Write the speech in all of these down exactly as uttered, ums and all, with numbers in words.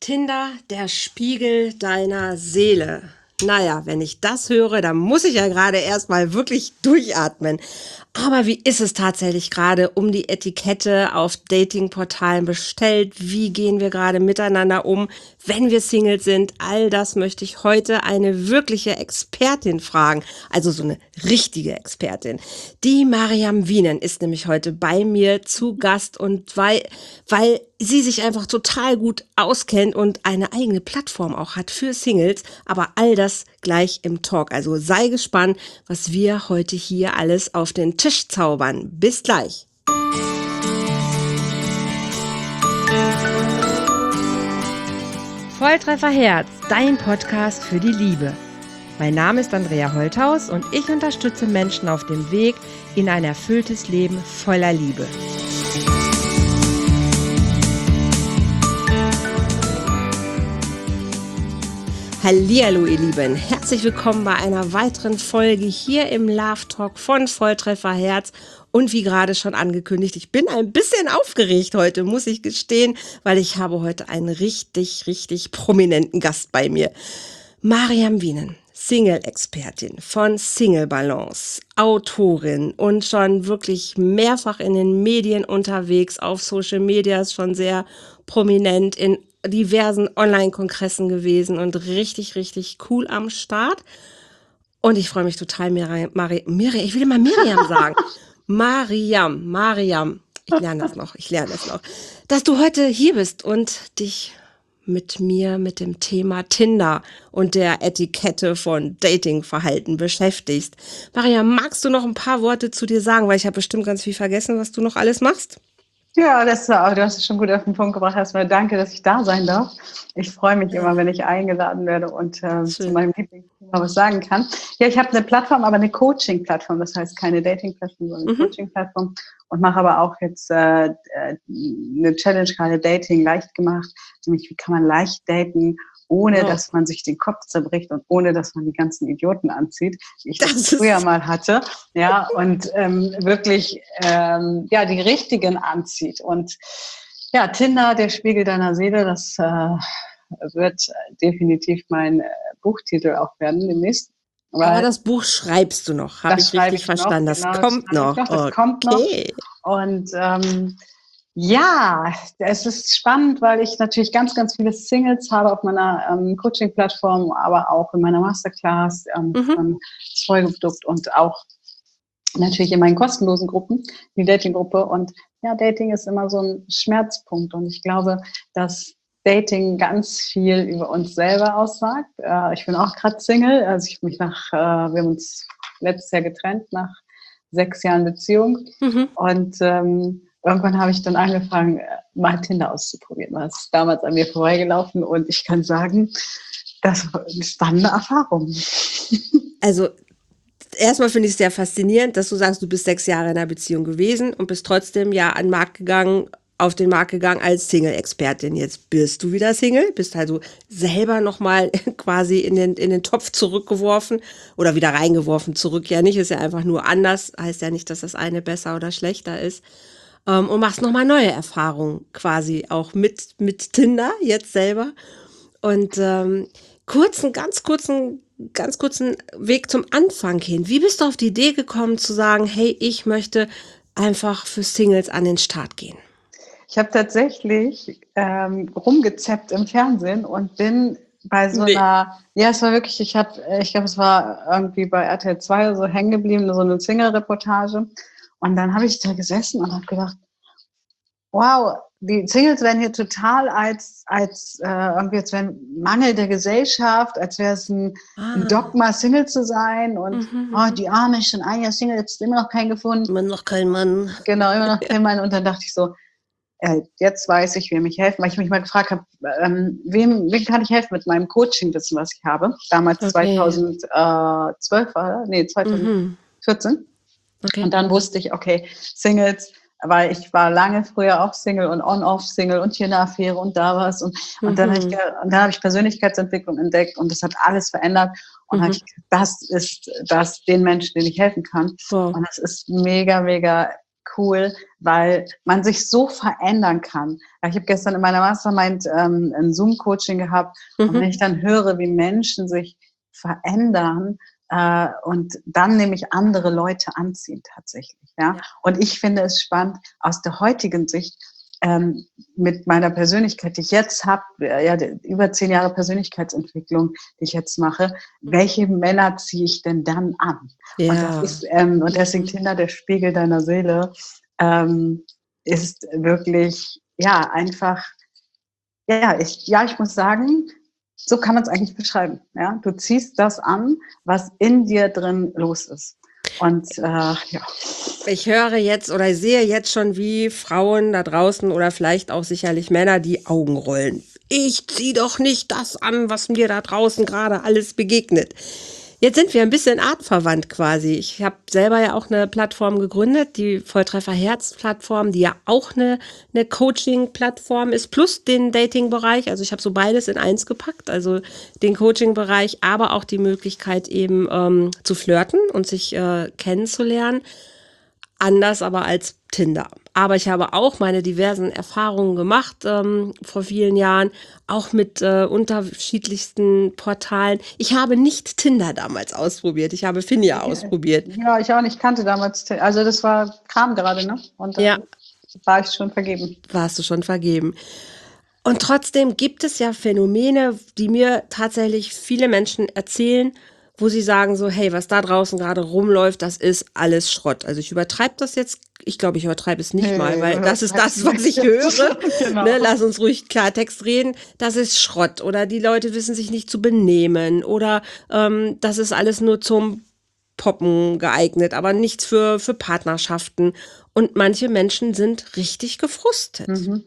Tinder, der Spiegel deiner Seele. Naja, wenn ich das höre, dann muss ich ja gerade erstmal wirklich durchatmen. Aber wie ist es tatsächlich gerade um die Etikette auf Datingportalen bestellt? Wie gehen wir gerade miteinander um, wenn wir Single sind? All das möchte ich heute eine wirkliche Expertin fragen. Also so eine richtige Expertin. Die Mariam Wienen ist nämlich heute bei mir zu Gast und weil, weil sie sich einfach total gut auskennt und eine eigene Plattform auch hat für Singles. Aber all das gleich im Talk. Also sei gespannt, was wir heute hier alles auf den Tisch zaubern. Bis gleich. Volltreffer Herz, dein Podcast für die Liebe. Mein Name ist Andrea Holthaus und ich unterstütze Menschen auf dem Weg in ein erfülltes Leben voller Liebe. Hallihallo ihr Lieben, herzlich willkommen bei einer weiteren Folge hier im Love Talk von Volltreffer Herz. Und wie gerade schon angekündigt, ich bin ein bisschen aufgeregt heute, muss ich gestehen, weil ich habe heute einen richtig, richtig prominenten Gast bei mir. Mariam Wienen, Single-Expertin von Single Balance, Autorin und schon wirklich mehrfach in den Medien unterwegs, auf Social Media ist schon sehr prominent, in diversen Online-Kongressen gewesen und richtig, richtig cool am Start. Und ich freue mich total, Miriam, Mari, Miriam, ich will immer Miriam sagen. Mariam, Mariam, ich lerne das noch, ich lerne das noch, dass du heute hier bist und dich mit mir mit dem Thema Tinder und der Etikette von Datingverhalten beschäftigst. Mariam, magst du noch ein paar Worte zu dir sagen, weil ich habe bestimmt ganz viel vergessen, was du noch alles machst? Ja, das, du hast es schon gut auf den Punkt gebracht. Erstmal danke, dass ich da sein darf. Ich freue mich ja. immer, wenn ich eingeladen werde und äh, zu meinem Lieblingsthema was sagen kann. Ja, ich habe eine Plattform, aber eine Coaching-Plattform. Das heißt keine Dating-Plattform, sondern eine mhm. Coaching-Plattform. Und mache aber auch jetzt äh, eine Challenge, gerade Dating leicht gemacht. Nämlich, wie kann man leicht daten, ohne wow. dass man sich den Kopf zerbricht und ohne dass man die ganzen Idioten anzieht, wie ich das, das früher mal hatte, ja, und ähm, wirklich ähm, ja die richtigen anzieht. Und ja, Tinder, der Spiegel deiner Seele, das äh, wird definitiv mein äh, Buchtitel auch werden demnächst. Aber das Buch schreibst du noch, habe ich richtig verstanden. Noch, das genau, kommt noch. noch. Das okay. kommt noch. Und ähm, ja, es ist spannend, weil ich natürlich ganz, ganz viele Singles habe auf meiner ähm, Coaching-Plattform, aber auch in meiner Masterclass ähm, mhm. von das Folgeprodukt und auch natürlich in meinen kostenlosen Gruppen, die Dating-Gruppe. Und ja, Dating ist immer so ein Schmerzpunkt. Und ich glaube, dass Dating ganz viel über uns selber aussagt. Äh, ich bin auch gerade Single. Also ich mich nach, äh, wir haben uns letztes Jahr getrennt nach sechs Jahren Beziehung. Mhm. Und ähm, irgendwann habe ich dann angefangen, mal Tinder auszuprobieren. Das ist damals an mir vorbeigelaufen und ich kann sagen, das war eine spannende Erfahrung. Also erstmal finde ich es sehr faszinierend, dass du sagst, du bist sechs Jahre in einer Beziehung gewesen und bist trotzdem ja an den Markt gegangen, auf den Markt gegangen als Single-Expertin. Jetzt bist du wieder Single, bist also selber nochmal quasi in den, in den Topf zurückgeworfen oder wieder reingeworfen, zurück ja nicht, ist ja einfach nur anders, heißt ja nicht, dass das eine besser oder schlechter ist. Um, und machst nochmal neue Erfahrungen quasi auch mit, mit Tinder jetzt selber. Und ähm, kurzen, ganz kurzen, ganz kurzen Weg zum Anfang hin. Wie bist du auf die Idee gekommen zu sagen, hey, ich möchte einfach für Singles an den Start gehen? Ich habe tatsächlich ähm, rumgezappt im Fernsehen und bin bei so nee. einer, ja, es war wirklich, ich habe, ich glaube, es war irgendwie bei R T L zwei oder so hängen geblieben, so eine Single-Reportage. Und dann habe ich da gesessen und habe gedacht, wow, die Singles werden hier total als, als äh, irgendwie als wäre ein Mangel der Gesellschaft, als wäre es ein, ah. ein Dogma, Single zu sein. Und mhm, oh, die Arme ist schon ein Jahr Single, jetzt immer noch keinen gefunden. Immer noch kein Mann. Genau, immer noch kein Mann. Und dann dachte ich so, äh, jetzt weiß ich, wem ich helfen, weil ich mich mal gefragt habe, ähm, wem, wem kann ich helfen mit meinem Coaching-Wissen, was ich habe. Damals okay. zweitausendzwölf war, nee, zweitausendvierzehn. Mhm. Okay. Und dann wusste ich, okay, Singles, weil ich war lange früher auch Single und On-Off-Single und hier eine Affäre und da was. Und, und mhm. dann habe ich, und dann habe ich Persönlichkeitsentwicklung entdeckt und das hat alles verändert. Und mhm. habe ich, das ist das, den Menschen, denen ich helfen kann. Wow. Und das ist mega, mega cool, weil man sich so verändern kann. Ja, ich habe gestern in meiner Mastermind ähm, ein Zoom-Coaching gehabt und Mhm. wenn ich dann höre, wie Menschen sich verändern äh, und dann nämlich andere Leute anziehen tatsächlich. Ja? Ja. Und ich finde es spannend aus der heutigen Sicht, ähm, mit meiner Persönlichkeit, die ich jetzt habe, ja, über zehn Jahre Persönlichkeitsentwicklung, die ich jetzt mache, welche Männer ziehe ich denn dann an? Und das Ja. ist, ähm, und deswegen Tinder, der Spiegel deiner Seele, ähm, ist wirklich, ja, einfach, ja, ich, ja, ich muss sagen, so kann man es eigentlich beschreiben. Ja? Du ziehst das an, was in dir drin los ist. Und äh, ja. Ich höre jetzt oder sehe jetzt schon, wie Frauen da draußen oder vielleicht auch sicherlich Männer die Augen rollen. Ich zieh doch nicht das an, was mir da draußen gerade alles begegnet. Jetzt sind wir ein bisschen artverwandt quasi. Ich habe selber ja auch eine Plattform gegründet, die Volltreffer Herz Plattform, die ja auch eine, eine Coaching-Plattform ist, plus den Dating-Bereich. Also ich habe so beides in eins gepackt, also den Coaching-Bereich, aber auch die Möglichkeit eben ähm, zu flirten und sich äh, kennenzulernen. Anders aber als Tinder. Aber ich habe auch meine diversen Erfahrungen gemacht ähm, vor vielen Jahren, auch mit äh, unterschiedlichsten Portalen. Ich habe nicht Tinder damals ausprobiert, ich habe Finja ausprobiert. Ja, ich auch nicht, kannte damals, also das war Kram gerade, ne? Und dann Ja, war ich schon vergeben. warst du schon vergeben. Und trotzdem gibt es ja Phänomene, die mir tatsächlich viele Menschen erzählen, wo sie sagen so, hey, was da draußen gerade rumläuft, das ist alles Schrott. Also ich übertreibe das jetzt, ich glaube, ich übertreibe es nicht Nee, mal, weil das ist das, was ich übertreibst höre. nicht. Genau. Ne, lass uns ruhig Klartext reden. Das ist Schrott oder die Leute wissen sich nicht zu benehmen oder ähm, das ist alles nur zum Poppen geeignet, aber nichts für, für Partnerschaften. Und manche Menschen sind richtig gefrustet. Mhm.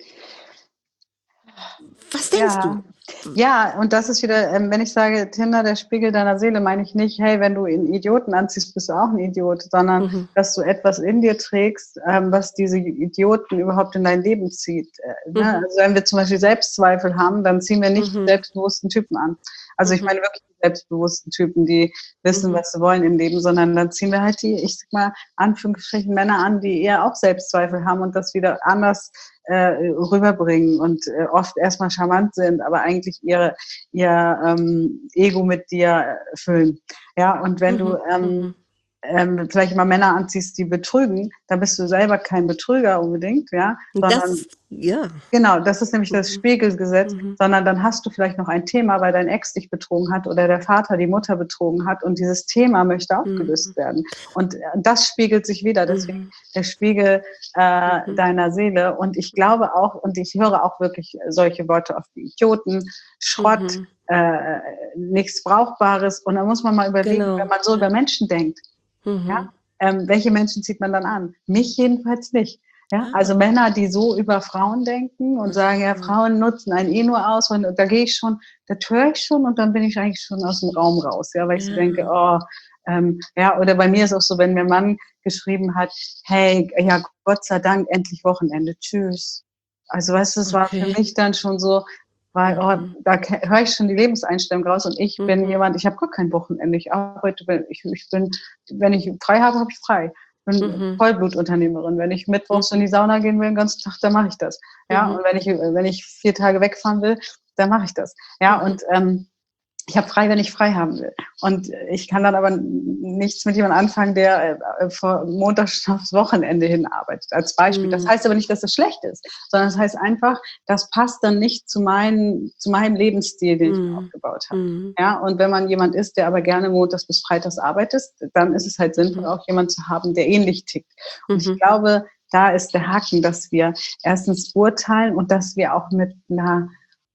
Was denkst Ja. du? Ja, und das ist wieder, ähm, wenn ich sage, Tinder, der Spiegel deiner Seele, meine ich nicht, hey, wenn du einen Idioten anziehst, bist du auch ein Idiot, sondern Mhm. dass du etwas in dir trägst, ähm, was diese Idioten überhaupt in dein Leben zieht. Äh, ne? Mhm. Also wenn wir zum Beispiel Selbstzweifel haben, dann ziehen wir nicht Mhm. selbstbewussten Typen an. Also ich Mhm. meine wirklich die selbstbewussten Typen, die wissen, Mhm. was sie wollen im Leben, sondern dann ziehen wir halt die, ich sag mal, Anführungsstrichen Männer an, die eher auch Selbstzweifel haben und das wieder anders äh, rüberbringen und äh, oft erstmal charmant sind, aber eigentlich ihre, ihr ähm, Ego mit dir füllen. Ja, und wenn Mhm. du ähm, Mhm. ähm, vielleicht mal Männer anziehst, die betrügen, dann bist du selber kein Betrüger unbedingt, ja, Das sondern ist, ja. genau, das ist nämlich das Mhm. Spiegelgesetz, Mhm. sondern dann hast du vielleicht noch ein Thema, weil dein Ex dich betrogen hat oder der Vater die Mutter betrogen hat und dieses Thema möchte aufgelöst Mhm. werden. Und äh, das spiegelt sich wieder, deswegen Mhm. der Spiegel äh, Mhm. deiner Seele. Und ich glaube auch, und ich höre auch wirklich solche Worte auf die Idioten, Schrott, Mhm. äh, nichts Brauchbares. Und da muss man mal überlegen, Genau. wenn man so Ja. über Menschen denkt, Mhm. ja, ähm, welche Menschen zieht man dann an? Mich jedenfalls nicht. Ja, Ah. also Männer, die so über Frauen denken und sagen, ja, Mhm. Frauen nutzen einen eh nur aus und da gehe ich schon, da höre ich schon und dann bin ich eigentlich schon aus dem Raum raus, ja, weil ich so Ja. denke, oh, ähm, ja, oder bei mir ist auch so, wenn mir Mann geschrieben hat, hey, ja, Gott sei Dank, endlich Wochenende, tschüss. Also, weißt du, es war für Okay. mich dann schon so, weil, oh, Mhm. da höre ich schon die Lebenseinstellung raus und ich bin Mhm. jemand, ich habe gar kein Wochenende, ich arbeite, ich, ich bin, wenn ich frei habe, habe ich frei. Ich bin Mhm. Vollblutunternehmerin. Wenn ich mittwochs Mhm. in die Sauna gehen will, den ganzen Tag, dann mache ich das. Ja, Mhm. und wenn ich, wenn ich vier Tage wegfahren will, dann mache ich das. Ja, Mhm. und ähm, ich habe frei, wenn ich frei haben will. Und ich kann dann aber nichts mit jemandem anfangen, der äh, von Montag aufs Wochenende hin arbeitet, als Beispiel. Das Mhm. heißt aber nicht, dass das schlecht ist, sondern das heißt einfach, das passt dann nicht zu, meinen, zu meinem Lebensstil, den ich mir Mhm. aufgebaut habe. Mhm. Ja, und wenn man jemand ist, der aber gerne montags bis freitags arbeitet, dann ist es halt sinnvoll, Mhm. auch jemanden zu haben, der ähnlich tickt. Und ich Mhm. glaube, da ist der Haken, dass wir erstens urteilen und dass wir auch mit einer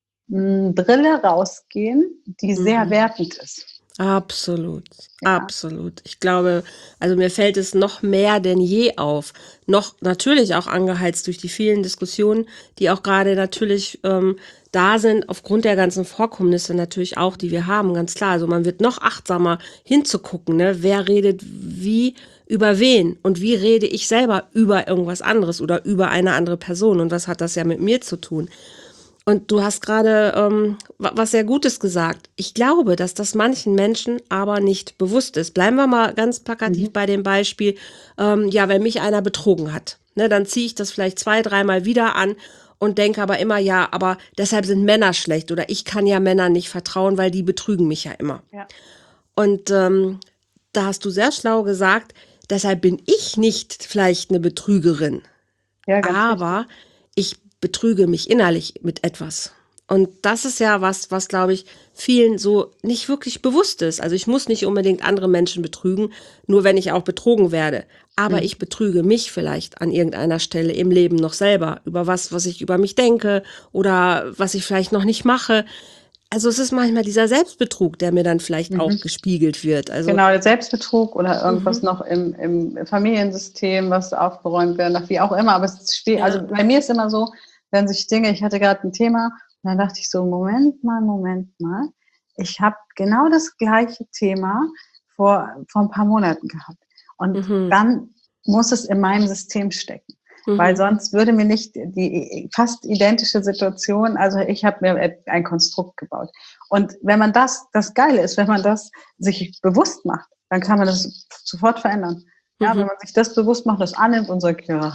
mh, Brille rausgehen, die sehr Mhm. wertend ist. Absolut, Ja. absolut. Ich glaube, also mir fällt es noch mehr denn je auf. Noch natürlich auch angeheizt durch die vielen Diskussionen, die auch gerade natürlich ähm, da sind, aufgrund der ganzen Vorkommnisse natürlich auch, die wir haben, ganz klar. Also man wird noch achtsamer hinzugucken, ne? Wer redet wie über wen und wie rede ich selber über irgendwas anderes oder über eine andere Person und was hat das ja mit mir zu tun. Und du hast gerade ähm, wa- was sehr Gutes gesagt. Ich glaube, dass das manchen Menschen aber nicht bewusst ist. Bleiben wir mal ganz plakativ Mhm. bei dem Beispiel, ähm, ja, wenn mich einer betrogen hat, ne, dann ziehe ich das vielleicht zwei, dreimal wieder an und denke aber immer, ja, aber deshalb sind Männer schlecht oder ich kann ja Männern nicht vertrauen, weil die betrügen mich ja immer. Ja, Und ähm, da hast du sehr schlau gesagt, deshalb bin ich nicht vielleicht eine Betrügerin, ja, ganz wichtig. aber ich betrüge mich innerlich mit etwas. Und das ist ja was, was glaube ich vielen so nicht wirklich bewusst ist. Also ich muss nicht unbedingt andere Menschen betrügen, nur wenn ich auch betrogen werde. Aber Mhm. ich betrüge mich vielleicht an irgendeiner Stelle im Leben noch selber über was, was ich über mich denke oder was ich vielleicht noch nicht mache. Also es ist manchmal dieser Selbstbetrug, der mir dann vielleicht auch Mhm. gespiegelt wird. Also, Genau, der Selbstbetrug oder irgendwas mhm, noch im, im Familiensystem, was aufgeräumt werden darf, wie auch immer. Aber es ist schwierig. Also ja, bei mir ist immer so, wenn sich Dinge, ich hatte gerade ein Thema und dann dachte ich so, Moment mal, Moment mal. Ich habe genau das gleiche Thema vor, vor ein paar Monaten gehabt. Und mhm, dann muss es in meinem System stecken. Weil mhm, sonst würde mir nicht die fast identische Situation, also ich habe mir ein Konstrukt gebaut. Und wenn man das, das Geile ist, wenn man das sich bewusst macht, dann kann man das sofort verändern. Ja, wenn mhm, man sich das bewusst macht, das annimmt und sagt, ja,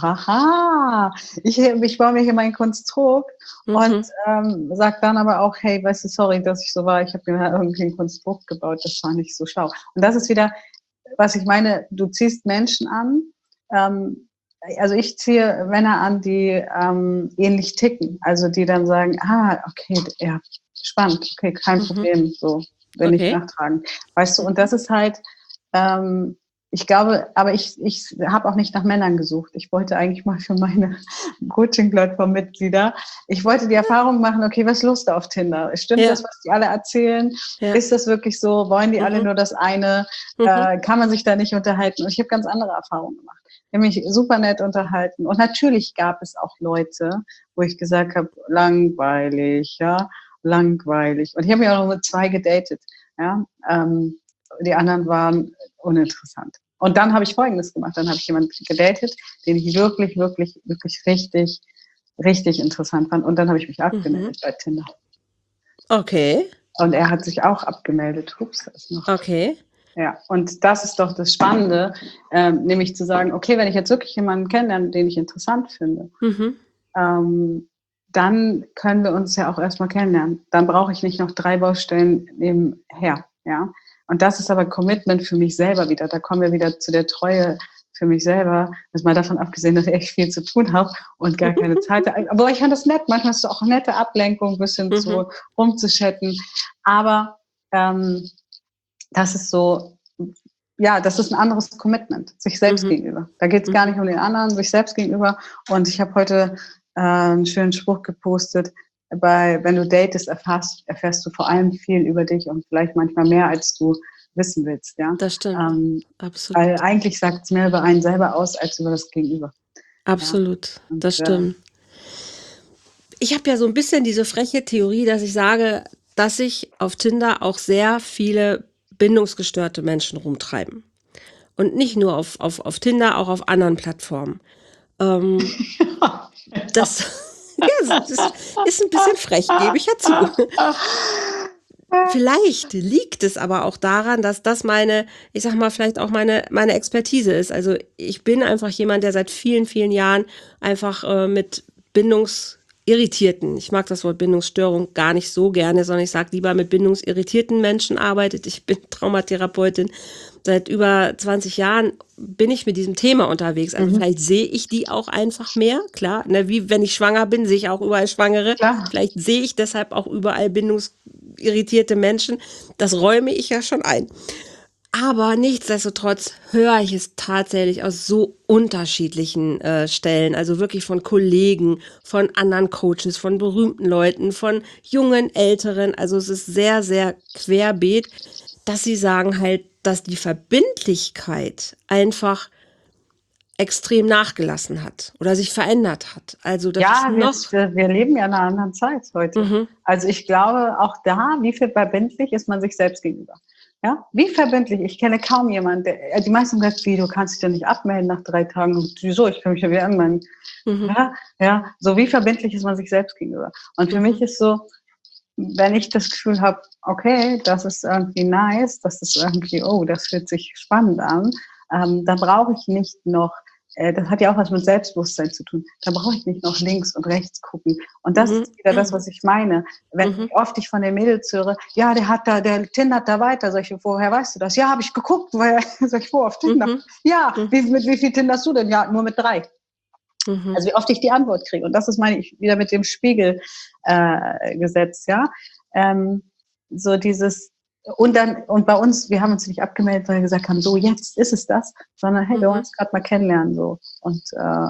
haha, ich, ich baue mir hier mein Konstrukt und mhm, ähm, sagt dann aber auch, hey, weißt du, sorry, dass ich so war, ich habe mir irgendwie ein Konstrukt gebaut, das war nicht so schlau. Und das ist wieder, was ich meine, du ziehst Menschen an, ähm, also ich ziehe Männer an, die ähm, ähnlich ticken, also die dann sagen, ah, okay, ja, spannend, okay, kein mhm, Problem, so bin ich okay. nachtragend. Weißt du, und Mhm. das ist halt, ähm, ich glaube, aber ich, ich habe auch nicht nach Männern gesucht. Ich wollte eigentlich mal für meine Coaching-Plattform-Mitglieder, ich wollte die Erfahrung machen, okay, was ist los da auf Tinder? Stimmt das, Ja, was die alle erzählen? ja. Ist das wirklich so? Wollen die alle Mhm. nur das eine? Mhm. Äh, kann man sich da nicht unterhalten? Und ich habe ganz andere Erfahrungen gemacht. Ich habe mich super nett unterhalten. Und natürlich gab es auch Leute, wo ich gesagt habe, langweilig, ja, langweilig. Und ich habe mich auch noch mit zwei gedatet. Ja, ähm, die anderen waren uninteressant. Und dann habe ich Folgendes gemacht. Dann habe ich jemanden gedatet, den ich wirklich, wirklich, wirklich richtig, richtig interessant fand. Und dann habe ich mich Mhm. abgemeldet bei Tinder. Okay, Und er hat sich auch abgemeldet. Hups, da ist noch. okay. Ja, und das ist doch das Spannende, ähm, nämlich zu sagen, okay, wenn ich jetzt wirklich jemanden kennenlerne, den ich interessant finde, Mhm. ähm, dann können wir uns ja auch erstmal kennenlernen. Dann brauche ich nicht noch drei Baustellen nebenher, ja. Und das ist aber Commitment für mich selber wieder. Da kommen wir wieder zu der Treue für mich selber. Das mal davon abgesehen, dass ich echt viel zu tun habe und gar keine Zeit. Aber ich fand das nett. Manchmal ist es auch eine nette Ablenkung, ein bisschen Mhm. zu rumzuchatten. Aber ähm, das ist so, ja, das ist ein anderes Commitment, sich selbst Mhm. gegenüber. Da geht es gar Mhm. nicht um den anderen, sich selbst gegenüber. Und ich habe heute äh, einen schönen Spruch gepostet. Bei, wenn du datest, erfährst, erfährst du vor allem viel über dich und vielleicht manchmal mehr, als du wissen willst. Ja? Das stimmt. Ähm, weil Absolut. eigentlich sagt es mehr über einen selber aus, als über das Gegenüber. Ja? Absolut. Und Das äh, stimmt. Ich habe ja so ein bisschen diese freche Theorie, dass ich sage, dass sich auf Tinder auch sehr viele bindungsgestörte Menschen rumtreiben. Und nicht nur auf, auf, auf Tinder, auch auf anderen Plattformen. Ähm, das, ja, das ist ein bisschen frech, gebe ich ja zu. Vielleicht liegt es aber auch daran, dass das meine, ich sag mal, vielleicht auch meine, meine Expertise ist. Also ich bin einfach jemand, der seit vielen, vielen Jahren einfach äh, mit bindungsirritierten, ich mag das Wort Bindungsstörung gar nicht so gerne, sondern ich sage lieber mit bindungsirritierten Menschen arbeitet. Ich bin Traumatherapeutin. Seit über zwanzig Jahren bin ich mit diesem Thema unterwegs. Also mhm, vielleicht sehe ich die auch einfach mehr, klar. Ne, wie wenn ich schwanger bin, sehe ich auch überall Schwangere. klar. Vielleicht sehe ich deshalb auch überall bindungsirritierte Menschen. Das räume ich ja schon ein. Aber nichtsdestotrotz höre ich es tatsächlich aus so unterschiedlichen äh, Stellen, also wirklich von Kollegen, von anderen Coaches, von berühmten Leuten, von jungen, älteren. Also es ist sehr, sehr querbeet, dass sie sagen halt, dass die Verbindlichkeit einfach extrem nachgelassen hat oder sich verändert hat. Also das ist Ja, wir, noch. wir leben ja in einer anderen Zeit heute. Mhm, Also ich glaube, auch da, wie viel verbindlich ist man sich selbst gegenüber? Ja, wie verbindlich. Ich kenne kaum jemanden, der, die meisten sagen, wie, du kannst dich ja nicht abmelden nach drei Tagen. Und wieso? Ich kann mich ja wieder anmelden. Mhm. Ja, ja, so wie verbindlich ist man sich selbst gegenüber. Und für mhm. mich ist so, wenn ich das Gefühl habe, okay, das ist irgendwie nice, das ist irgendwie, oh, das fühlt sich spannend an, ähm, dann brauche ich nicht noch, äh, das hat ja auch was mit Selbstbewusstsein zu tun, da brauche ich nicht noch links und rechts gucken. Und das mhm. ist wieder das, was ich meine. Wenn mhm. ich oft ich von den Mädels höre, ja, der hat da, der tindert da weiter, sag ich, woher weißt du das? Ja, habe ich geguckt, weil, sag ich, wo, auf Tinder? Mhm. Ja, mhm. Wie, mit wie viel tinderst du denn? Ja, nur mit drei. Mhm. Also wie oft ich die Antwort kriege. Und das ist, meine ich, wieder mit dem Spiegelgesetz, äh, ja. Ähm, so dieses, und dann, und bei uns, wir haben uns nicht abgemeldet, weil wir gesagt haben, so, jetzt ist es das, sondern hey, mhm. wir wollen uns gerade mal kennenlernen, so. Und äh,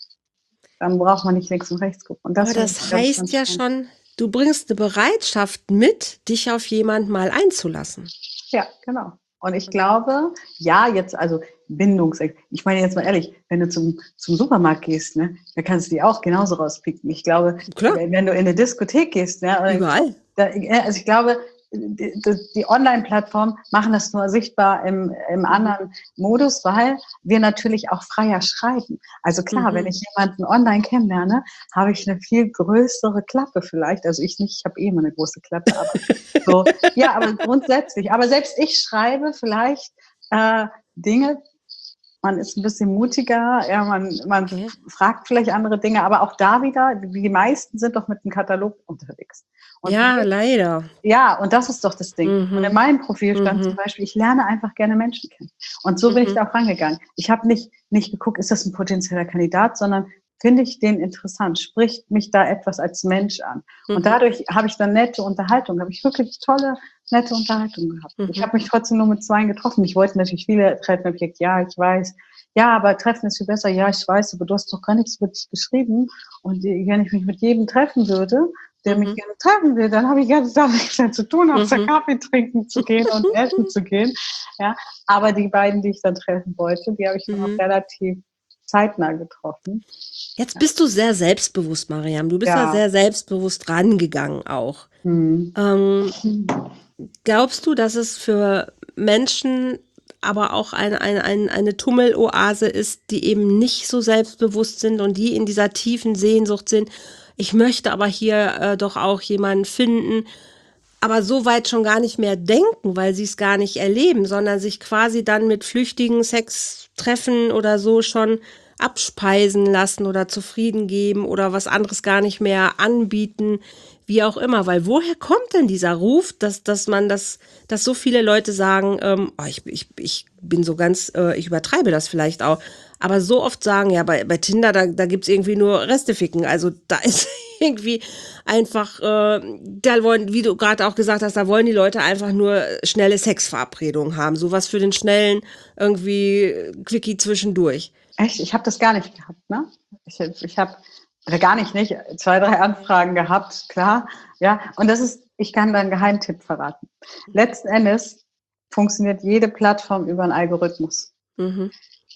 dann braucht man nicht links und rechts gucken. Und das Aber das heißt ja schon, du bringst eine Bereitschaft mit, dich auf jemanden mal einzulassen. Ja, genau. Und ich glaube, ja, jetzt, also Bindungsängste. Ich meine jetzt mal ehrlich, wenn du zum, zum Supermarkt gehst, ne, da kannst du die auch genauso rauspicken. Ich glaube, Klar. wenn du in eine Diskothek gehst, ne, oder überall. Da, also ich glaube, die, die Online-Plattformen machen das nur sichtbar im, im anderen Modus, weil wir natürlich auch freier schreiben. Also klar, mhm. wenn ich jemanden online kennenlerne, habe ich eine viel größere Klappe vielleicht. Also ich nicht, ich habe eh immer eine große Klappe, aber so, ja, aber grundsätzlich. Aber selbst ich schreibe vielleicht äh, Dinge, man ist ein bisschen mutiger, ja, man, man okay. fragt vielleicht andere Dinge, aber auch da wieder, die meisten sind doch mit einem Katalog unterwegs. Und ja, mich, leider. Ja, und das ist doch das Ding. Mhm. Und in meinem Profil stand mhm. zum Beispiel, ich lerne einfach gerne Menschen kennen. Und so bin mhm. ich da auch rangegangen. Ich habe nicht, nicht geguckt, ist das ein potenzieller Kandidat, sondern finde ich den interessant, spricht mich da etwas als Mensch an. Mhm. Und dadurch habe ich dann nette Unterhaltung, habe ich wirklich tolle, nette Unterhaltung gehabt. Mhm. Ich habe mich trotzdem nur mit zwei getroffen. Ich wollte natürlich viele treffen, habe ich gesagt, ja, ich weiß. Ja, aber Treffen ist viel besser. Ja, ich weiß, aber du hast doch gar nichts mit dich geschrieben. Und wenn ich mich mit jedem treffen würde, der mhm. mich gerne treffen will, dann habe ich ganz Tag nichts mehr zu tun, außer mhm. Kaffee trinken zu gehen und essen zu gehen. Ja, aber die beiden, die ich dann treffen wollte, die habe ich dann mhm. auch relativ zeitnah getroffen. Jetzt bist du sehr selbstbewusst, Mariam. Du bist ja, ja sehr selbstbewusst rangegangen auch. Mhm. Ähm, glaubst du, dass es für Menschen aber auch eine, eine, eine, eine Tummeloase ist, die eben nicht so selbstbewusst sind und die in dieser tiefen Sehnsucht sind? Ich möchte aber hier äh, doch auch jemanden finden, aber so weit schon gar nicht mehr denken, weil sie es gar nicht erleben, sondern sich quasi dann mit flüchtigen Sextreffen oder so schon abspeisen lassen oder zufrieden geben oder was anderes gar nicht mehr anbieten, wie auch immer. Weil woher kommt denn dieser Ruf, dass, dass man das, dass so viele Leute sagen, ähm, oh, ich, ich, ich bin so ganz, äh, ich übertreibe das vielleicht auch, aber so oft sagen, ja, bei, bei Tinder, da, da gibt's irgendwie nur Resteficken. Also da ist irgendwie einfach, äh, da wollen, wie du gerade auch gesagt hast, da wollen die Leute einfach nur schnelle Sexverabredungen haben. Sowas für den schnellen irgendwie Quickie zwischendurch. Echt? Ich habe das gar nicht gehabt, ne? Ich, ich habe, oder gar nicht, nicht, zwei, drei Anfragen gehabt, klar. Ja, und das ist, ich kann da einen Geheimtipp verraten. Letzten Endes funktioniert jede Plattform über einen Algorithmus. Mhm.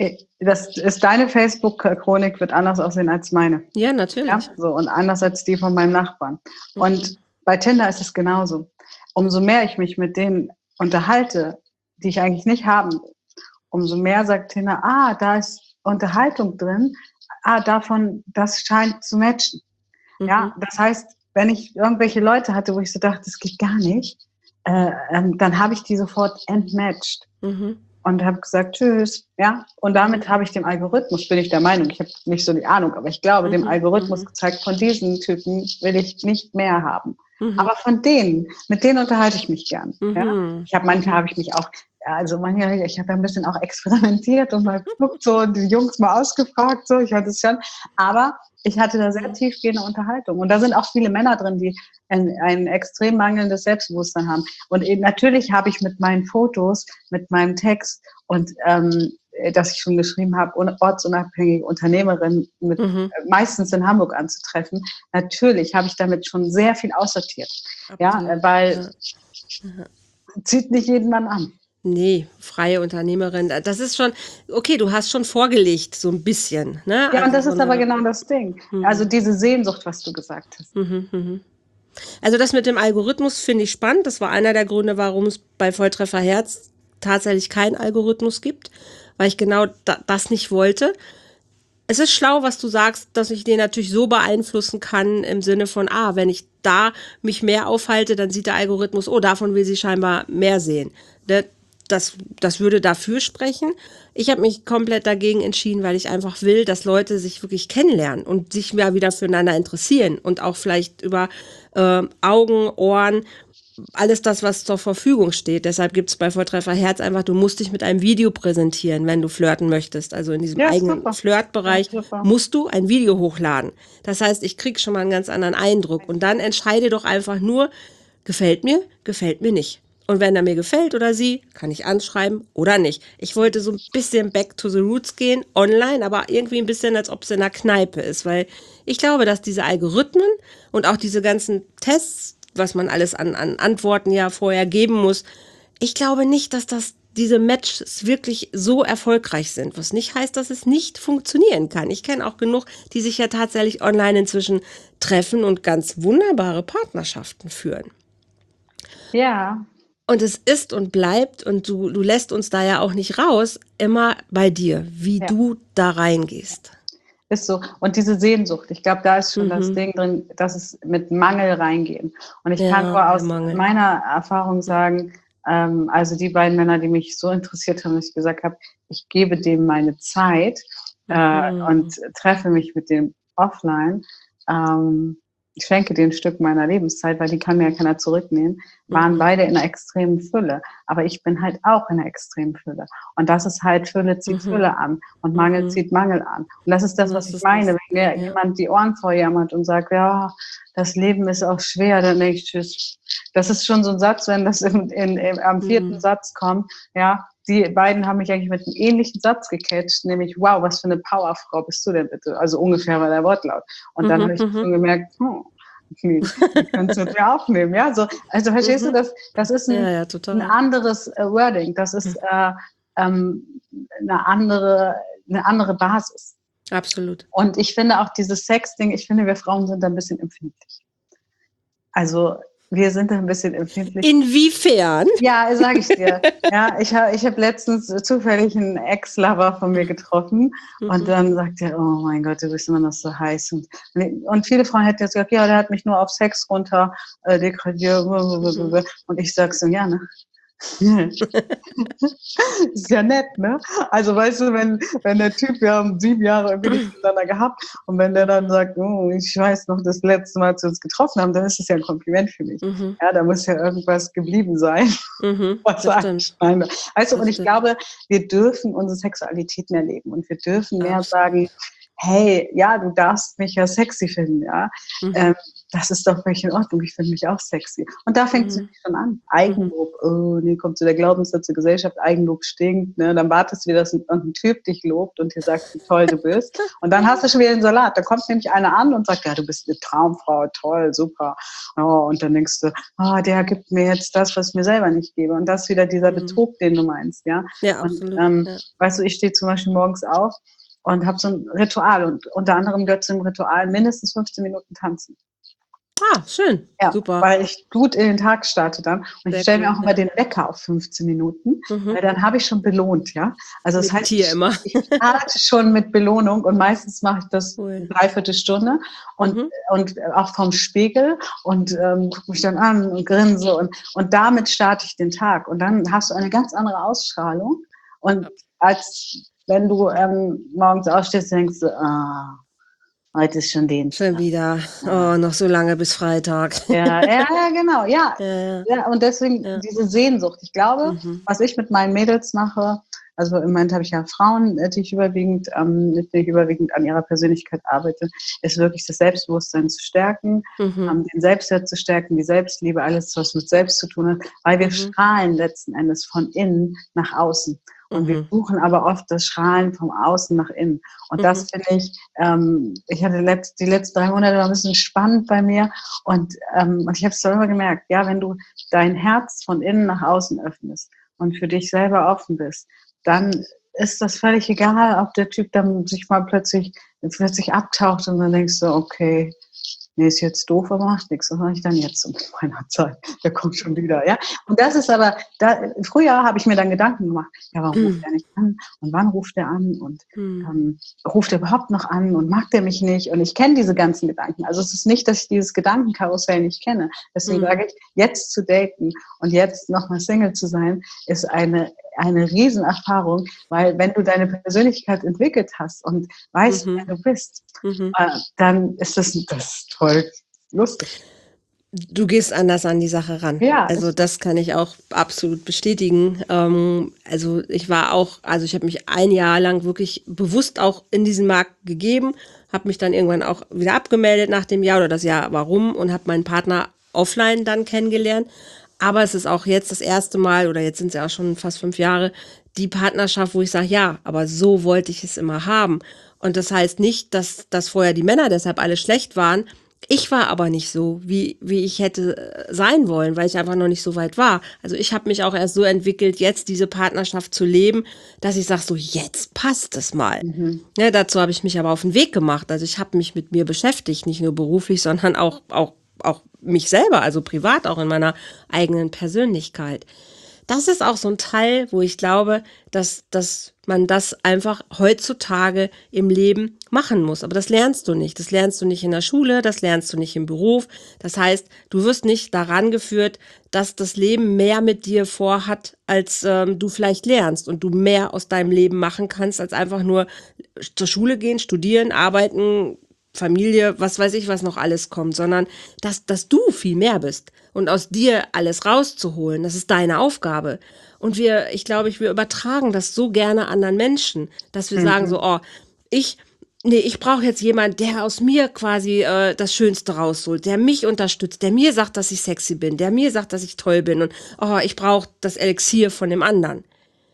Das ist, deine Facebook-Chronik wird anders aussehen als meine. Ja, natürlich. Ja, so, und anders als die von meinem Nachbarn. Mhm. Und bei Tinder ist es genauso. Umso mehr ich mich mit denen unterhalte, die ich eigentlich nicht haben will, umso mehr sagt Tinder, ah, da ist Unterhaltung drin, ah, davon, das scheint zu matchen. Mhm. Ja, das heißt, wenn ich irgendwelche Leute hatte, wo ich so dachte, das geht gar nicht, äh, ähm, dann habe ich die sofort entmatcht. Mhm. Und habe gesagt, tschüss, ja. Und damit habe ich dem Algorithmus, bin ich der Meinung, ich habe nicht so die Ahnung, aber ich glaube, mhm. dem Algorithmus mhm. gezeigt, von diesen Typen will ich nicht mehr haben. Mhm. Aber von denen, mit denen unterhalte ich mich gern. Mhm. Ja? Ich habe manchmal habe ich mich auch, also manchmal, ich habe ein bisschen auch experimentiert und mal geguckt so und die Jungs mal ausgefragt, so, ich hatte es schon. Aber ich hatte da sehr tiefgehende Unterhaltung. Und da sind auch viele Männer drin, die ein, ein extrem mangelndes Selbstbewusstsein haben. Und eben, natürlich habe ich mit meinen Fotos, mit meinem Text und ähm, dass ich schon geschrieben habe, ortsunabhängige Unternehmerin mit, mhm. meistens in Hamburg anzutreffen. Natürlich habe ich damit schon sehr viel aussortiert. Absolut. Ja, weil ja. zieht nicht jeden Mann an. Nee, freie Unternehmerin. Das ist schon, okay, du hast schon vorgelegt, so ein bisschen. Ne? Ja, also und das so ist aber genau das Ding. Mhm. Also diese Sehnsucht, was du gesagt hast. Mhm, mhm. Also das mit dem Algorithmus finde ich spannend. Das war einer der Gründe, warum es bei Volltreffer Herz tatsächlich keinen Algorithmus gibt, weil ich genau da, das nicht wollte. Es ist schlau, was du sagst, dass ich den natürlich so beeinflussen kann im Sinne von, ah, wenn ich da mich mehr aufhalte, dann sieht der Algorithmus, oh, davon will sie scheinbar mehr sehen. Das, das würde dafür sprechen. Ich habe mich komplett dagegen entschieden, weil ich einfach will, dass Leute sich wirklich kennenlernen und sich mal wieder füreinander interessieren und auch vielleicht über äh, Augen, Ohren, alles das, was zur Verfügung steht. Deshalb gibt es bei Volltreffer Herz einfach, du musst dich mit einem Video präsentieren, wenn du flirten möchtest. Also in diesem Ja, eigenen super. Flirtbereich Ja, super. musst du ein Video hochladen. Das heißt, ich kriege schon mal einen ganz anderen Eindruck. Und dann entscheide doch einfach nur, gefällt mir, gefällt mir nicht. Und wenn er mir gefällt oder sie, kann ich anschreiben oder nicht. Ich wollte so ein bisschen back to the roots gehen, online, aber irgendwie ein bisschen, als ob es in einer Kneipe ist. Weil ich glaube, dass diese Algorithmen und auch diese ganzen Tests, was man alles an, an Antworten ja vorher geben muss, ich glaube nicht, dass das diese Matches wirklich so erfolgreich sind, was nicht heißt, dass es nicht funktionieren kann. Ich kenne auch genug, die sich ja tatsächlich online inzwischen treffen und ganz wunderbare Partnerschaften führen. Ja. Und es ist und bleibt, und du, du lässt uns da ja auch nicht raus, immer bei dir, wie ja. du da reingehst. Ist so. Und diese Sehnsucht, ich glaube, da ist schon mhm. das Ding drin, dass es mit Mangel reingehen. Und ich ja, kann nur aus meiner Erfahrung sagen, ähm, also die beiden Männer, die mich so interessiert haben, dass ich gesagt habe, ich gebe dem meine Zeit äh, mhm. und treffe mich mit dem offline, ähm, ich schenke dir ein Stück meiner Lebenszeit, weil die kann mir ja keiner zurücknehmen, waren mhm. beide in einer extremen Fülle. Aber ich bin halt auch in einer extremen Fülle. Und das ist halt, Fülle zieht mhm. Fülle an und Mangel mhm. zieht Mangel an. Und das ist das, was das ich meine. Das. Wenn mir ja. jemand die Ohren vorjammert und sagt, ja, das Leben ist auch schwer, dann denke ich, tschüss. Das ist schon so ein Satz, wenn das in, in, in, am vierten mhm. Satz kommt, ja, die beiden haben mich eigentlich mit einem ähnlichen Satz gecatcht, nämlich, wow, was für eine Powerfrau bist du denn bitte? Also ungefähr war der Wortlaut. Und dann mhm, habe ich schon gemerkt, hm, okay, die könntest du mir aufnehmen. Ja, so, also verstehst mhm. du, das, das ist ein, ja, ja, ein anderes äh, Wording, das ist äh, ähm, eine, andere, eine andere Basis. Absolut. Und ich finde auch dieses Sex-Ding, ich finde, wir Frauen sind da ein bisschen empfindlich. Also wir sind da ein bisschen empfindlich. Inwiefern? Ja, sage ich dir. Ja, ich habe ich hab letztens zufällig einen Ex-Lover von mir getroffen mhm. und dann sagt er, oh mein Gott, du bist immer noch so heiß. Und, und viele Frauen hätten jetzt gesagt, ja, der hat mich nur auf Sex runter äh, degradiert. Mhm. Und ich sag so, ja, ne? Ist ja nett, ne? Also weißt du, wenn, wenn der Typ, wir haben sieben Jahre irgendwie nicht miteinander gehabt und wenn der dann sagt, oh, ich weiß noch das letzte Mal, als wir uns getroffen haben, dann ist das ja ein Kompliment für mich. Mhm. Ja, da muss ja irgendwas geblieben sein. Mhm, was ich meine. Also, und ich stimmt. glaube, wir dürfen unsere Sexualität mehr leben und wir dürfen mehr Absolut. sagen, hey, ja, du darfst mich ja sexy finden, ja. Mhm. Ähm, das ist doch völlig in Ordnung, ich finde mich auch sexy. Und da fängt es mhm. schon an. Eigenlob, oh, nee, kommt zu der Glaubenssatz der Gesellschaft, Eigenlob stinkt, ne? Dann wartest du wieder, dass ein, ein Typ dich lobt und dir sagt, wie toll du bist. Und dann hast du schon wieder den Salat. Da kommt nämlich einer an und sagt, ja, du bist eine Traumfrau, toll, super. Oh, und dann denkst du, oh, der gibt mir jetzt das, was ich mir selber nicht gebe. Und das ist wieder dieser mhm. Betrug, den du meinst, ja. Ja, und, absolut. Ähm, ja. Weißt du, ich stehe zum Beispiel morgens auf und habe so ein Ritual und unter anderem gehört zu dem Ritual mindestens fünfzehn Minuten tanzen. Ah, schön. Ja, super. Weil ich gut in den Tag starte dann. Und Sehr ich stelle mir auch immer ja. den Wecker auf fünfzehn Minuten, mhm. weil dann habe ich schon belohnt, ja. Also das heißt, ich, immer. ich starte schon mit Belohnung und meistens mache ich das cool. eine Dreiviertelstunde und, mhm. und auch vom Spiegel und ähm, gucke mich dann an und grinse und, und damit starte ich den Tag. Und dann hast du eine ganz andere Ausstrahlung und als wenn du ähm, morgens aufstehst, denkst du, ah, heute ist schon Dienstag. Schon wieder. Oh, noch so lange bis Freitag. Ja, ja, ja genau. Ja. Ja, ja. ja und deswegen ja. diese Sehnsucht. Ich glaube, mhm. was ich mit meinen Mädels mache, also im Moment habe ich ja Frauen, die ich überwiegend, ähm, mit denen ich überwiegend an ihrer Persönlichkeit arbeite, ist wirklich das Selbstbewusstsein zu stärken, mhm. ähm, den Selbstwert zu stärken, die Selbstliebe, alles, was mit Selbst zu tun hat, weil wir mhm. strahlen letzten Endes von innen nach außen. Und mhm. wir suchen aber oft das Strahlen vom Außen nach innen. Und mhm. das finde ich, ähm, ich hatte letzt, die letzten drei Monate war ein bisschen spannend bei mir. Und, ähm, und ich habe es dann immer gemerkt, ja, wenn du dein Herz von innen nach außen öffnest und für dich selber offen bist, dann ist das völlig egal, ob der Typ dann sich mal plötzlich, plötzlich abtaucht und dann denkst du, okay, nee, ist jetzt doof, aber macht nichts. Was mache ich dann jetzt um meiner Zeit? Der kommt schon wieder, ja. Und das ist aber, da, früher habe ich mir dann Gedanken gemacht, ja, warum ruft Mhm. er nicht an? Und wann ruft er an? Und Mhm. ähm, ruft er überhaupt noch an? Und mag der mich nicht? Und ich kenne diese ganzen Gedanken. Also es ist nicht, dass ich dieses Gedankenkarussell nicht kenne. Deswegen Mhm. sage ich, jetzt zu daten und jetzt nochmal Single zu sein, ist eine, eine Riesenerfahrung, weil wenn du deine Persönlichkeit entwickelt hast und weißt, Mhm. wer du bist, Mhm. äh, dann ist das, das ist voll lustig. Du gehst anders an die Sache ran. Ja, Also ist, das kann ich auch absolut bestätigen. Ähm, also ich war auch, also ich habe mich ein Jahr lang wirklich bewusst auch in diesen Markt gegeben, habe mich dann irgendwann auch wieder abgemeldet nach dem Jahr oder das Jahr warum und habe meinen Partner offline dann kennengelernt. Aber es ist auch jetzt das erste Mal, oder jetzt sind es ja auch schon fast fünf Jahre, die Partnerschaft, wo ich sage, ja, aber so wollte ich es immer haben. Und das heißt nicht, dass, dass vorher die Männer deshalb alle schlecht waren. Ich war aber nicht so, wie, wie ich hätte äh, sein wollen, weil ich einfach noch nicht so weit war. Also ich habe mich auch erst so entwickelt, jetzt diese Partnerschaft zu leben, dass ich sage, so jetzt passt es mal. mhm. Ja, dazu habe ich mich aber auf den Weg gemacht. Also ich habe mich mit mir beschäftigt, nicht nur beruflich, sondern auch, auch, auch mich selber, also privat, auch in meiner eigenen Persönlichkeit. Das ist auch so ein Teil, wo ich glaube, dass, dass man das einfach heutzutage im Leben machen muss. Aber das lernst du nicht. Das lernst du nicht in der Schule, das lernst du nicht im Beruf. Das heißt, du wirst nicht daran geführt, dass das Leben mehr mit dir vorhat, als ähm, du vielleicht lernst und du mehr aus deinem Leben machen kannst, als einfach nur zur Schule gehen, studieren, arbeiten, Familie, was weiß ich, was noch alles kommt, sondern dass, dass du viel mehr bist und aus dir alles rauszuholen, das ist deine Aufgabe. Und wir, ich glaube, ich, wir übertragen das so gerne anderen Menschen, dass wir sagen Mhm. so, oh, ich, nee, ich brauche jetzt jemand, der aus mir quasi äh, das Schönste rausholt, der mich unterstützt, der mir sagt, dass ich sexy bin, der mir sagt, dass ich toll bin und oh, ich brauche das Elixier von dem anderen.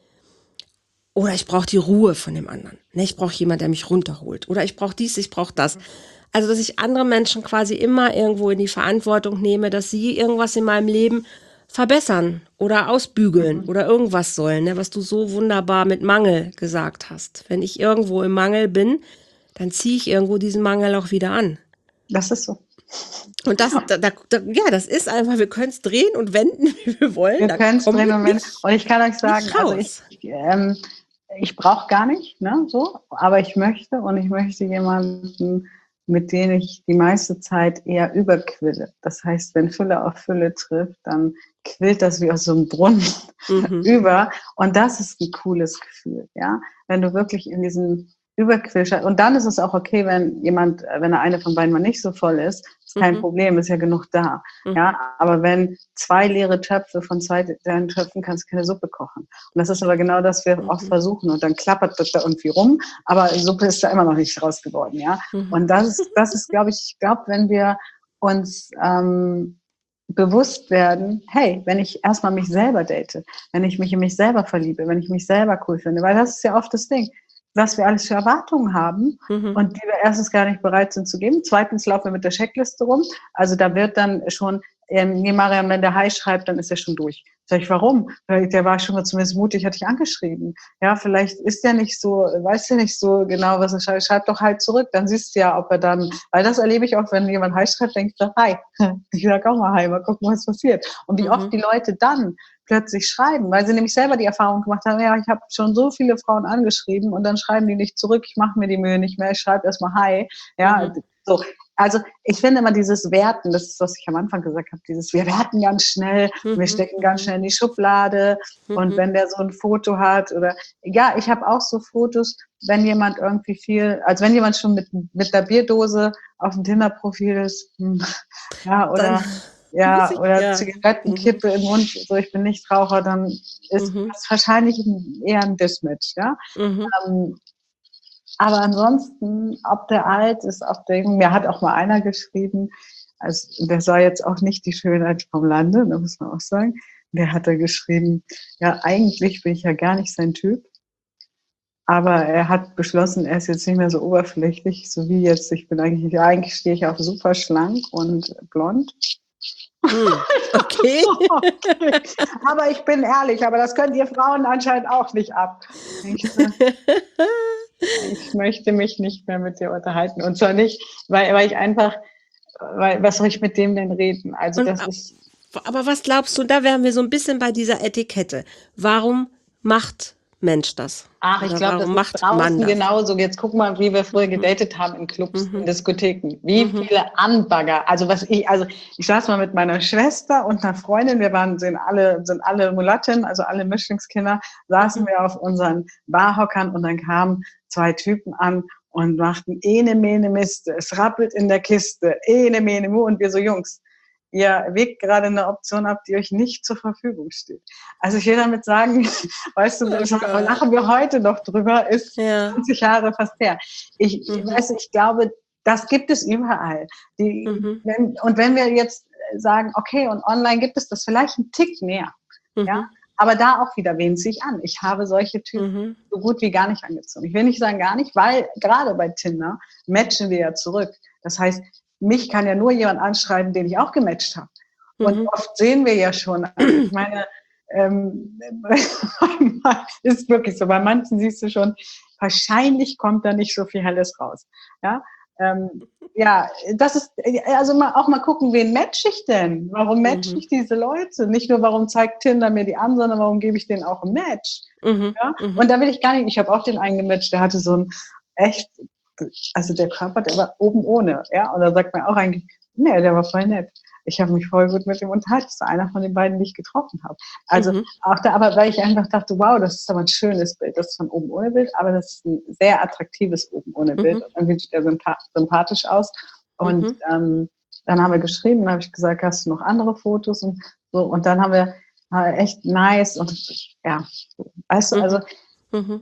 Oder ich brauche die Ruhe von dem anderen. Ne, ich brauche jemanden, der mich runterholt. Oder ich brauche dies, ich brauche das. Also, dass ich andere Menschen quasi immer irgendwo in die Verantwortung nehme, dass sie irgendwas in meinem Leben verbessern oder ausbügeln Mhm. oder irgendwas sollen, ne, was du so wunderbar mit Mangel gesagt hast. Wenn ich irgendwo im Mangel bin, dann ziehe ich irgendwo diesen Mangel auch wieder an. Das ist so. Und das, da, da, da, ja, das ist einfach, wir können es drehen und wenden, wie wir wollen. Wir Da können es kommen drehen wir und wenden. nicht, Und ich kann euch sagen, nicht also ich, raus. ähm, ich brauche gar nicht, ne, so, aber ich möchte und ich möchte jemanden, mit dem ich die meiste Zeit eher überquille. Das heißt, wenn Fülle auf Fülle trifft, dann quillt das wie aus so einem Brunnen Mhm. über. Und das ist ein cooles Gefühl, ja. Wenn du wirklich in diesem Überquillstand, und dann ist es auch okay, wenn jemand, wenn der eine von beiden mal nicht so voll ist, ist kein Mhm. Problem, ist ja genug da. Mhm. Ja, aber wenn zwei leere Töpfe von zwei leeren Töpfen kannst du keine Suppe kochen. Und das ist aber genau das, was wir oft Mhm. versuchen. Und dann klappert das da irgendwie rum, aber Suppe ist da immer noch nicht raus geworden, ja. Mhm. Und das ist, das ist, glaube ich, ich glaube, wenn wir uns ähm, bewusst werden, hey, wenn ich erstmal mich selber date, wenn ich mich in mich selber verliebe, wenn ich mich selber cool finde, weil das ist ja oft das Ding, was wir alles für Erwartungen haben Mhm. und die wir erstens gar nicht bereit sind zu geben. Zweitens laufen wir mit der Checkliste rum. Also da wird dann schon, ähm, nee, Mariam, wenn der Hi schreibt, dann ist er schon durch. Sag ich, warum? Der war schon mal zumindest mutig, hat dich angeschrieben. Ja, vielleicht ist der nicht so, weiß der nicht so genau, was er schreibt. Schreib doch halt zurück, dann siehst du ja, ob er dann, weil das erlebe ich auch, wenn jemand Hi schreibt, denke ich, Hi. Ich sag auch mal Hi, mal gucken, was passiert. Und wie Mhm. oft die Leute dann plötzlich schreiben, weil sie nämlich selber die Erfahrung gemacht haben, ja, ich habe schon so viele Frauen angeschrieben und dann schreiben die nicht zurück, ich mache mir die Mühe nicht mehr, ich schreibe erstmal Hi. Ja, Mhm. so. Also ich finde immer dieses Werten, das ist, was ich am Anfang gesagt habe, dieses wir werten ganz schnell, wir Mhm. stecken ganz schnell in die Schublade und Mhm. wenn der so ein Foto hat oder, ja, ich habe auch so Fotos, wenn jemand irgendwie viel, also wenn jemand schon mit, mit der Bierdose auf dem Tinder-Profil ist, hm, ja, Dann oder muss ja, ich, oder ja. Mhm. Zigarettenkippe im Mund, so ich bin nicht Raucher, dann ist Mhm. das wahrscheinlich ein, eher ein Dismatch, ja. Mhm. Ähm, aber ansonsten, ob der alt ist, ob der jung, mir hat auch mal einer geschrieben, also der sah jetzt auch nicht die Schönheit vom Lande, da muss man auch sagen. Der hat da geschrieben, ja, eigentlich bin ich ja gar nicht sein Typ, aber er hat beschlossen, er ist jetzt nicht mehr so oberflächlich, so wie jetzt, ich bin eigentlich, ja, eigentlich stehe ich auf super schlank und blond. Mhm. Okay. Okay. Aber ich bin ehrlich, aber das könnt ihr Frauen anscheinend auch nicht ab. Ich, so, ich möchte mich nicht mehr mit dir unterhalten. Und zwar nicht, weil, weil ich einfach weil, was soll ich mit dem denn reden? Also Und, das ist, aber was glaubst du, da wären wir so ein bisschen bei dieser Etikette. Warum macht Mensch das? ach, ich Oder glaube, das warum ist macht Mann draußen das? genauso. Jetzt guck mal, wie wir früher Mhm. gedatet haben in Clubs, in Mhm. Diskotheken. Wie Mhm. viele Anbagger. Also was ich, also ich saß mal mit meiner Schwester und einer Freundin, wir waren, sind alle, sind alle Mulatten, also alle Mischlingskinder, saßen Mhm. wir auf unseren Barhockern und dann kamen zwei Typen an und machten ene mene Miste. Es rappelt in der Kiste, ene mene mu, und wir so, Jungs, ihr wägt gerade eine Option ab, die euch nicht zur Verfügung steht. Also ich will damit sagen, weißt du, Oh das Gott. lachen wir heute noch drüber, ist Ja. zwanzig Jahre fast her. Ich, Mhm. weißt du, ich glaube, das gibt es überall. Die, Mhm. wenn, und wenn wir jetzt sagen, okay, und online gibt es das vielleicht einen Tick mehr, ja, Mhm. aber da auch wieder wehnt sich an. Ich habe solche Typen Mhm. so gut wie gar nicht angezogen. Ich will nicht sagen gar nicht, weil gerade bei Tinder matchen wir ja zurück. Das heißt, mich kann ja nur jemand anschreiben, den ich auch gematcht habe. Und Mhm. oft sehen wir ja schon, also ich meine, ähm, ist wirklich so, bei manchen siehst du schon, wahrscheinlich kommt da nicht so viel Helles raus. Ja, ähm, ja, das ist, also mal, auch mal gucken, wen match ich denn? Warum match Mhm. ich diese Leute? Nicht nur, warum zeigt Tinder mir die an, sondern warum gebe ich denen auch ein Match? Mhm. Ja? Mhm. Und da will ich gar nicht, ich habe auch den einen gematcht, der hatte so ein echt, also der Körper, der war oben ohne, ja, und da sagt man auch eigentlich, nee, der war voll nett. Ich habe mich voll gut mit dem unterhalten. Das ist einer von den beiden, die ich getroffen habe. Also Mhm. auch da, aber weil ich einfach dachte, wow, das ist aber ein schönes Bild. Das ist von oben ohne Bild, aber das ist ein sehr attraktives oben ohne Bild. Mhm. Und irgendwie sieht er sympathisch aus. Und Mhm. ähm, dann haben wir geschrieben, dann habe ich gesagt, hast du noch andere Fotos und so. Und dann haben wir äh, echt nice und ja, weißt du, also Mhm.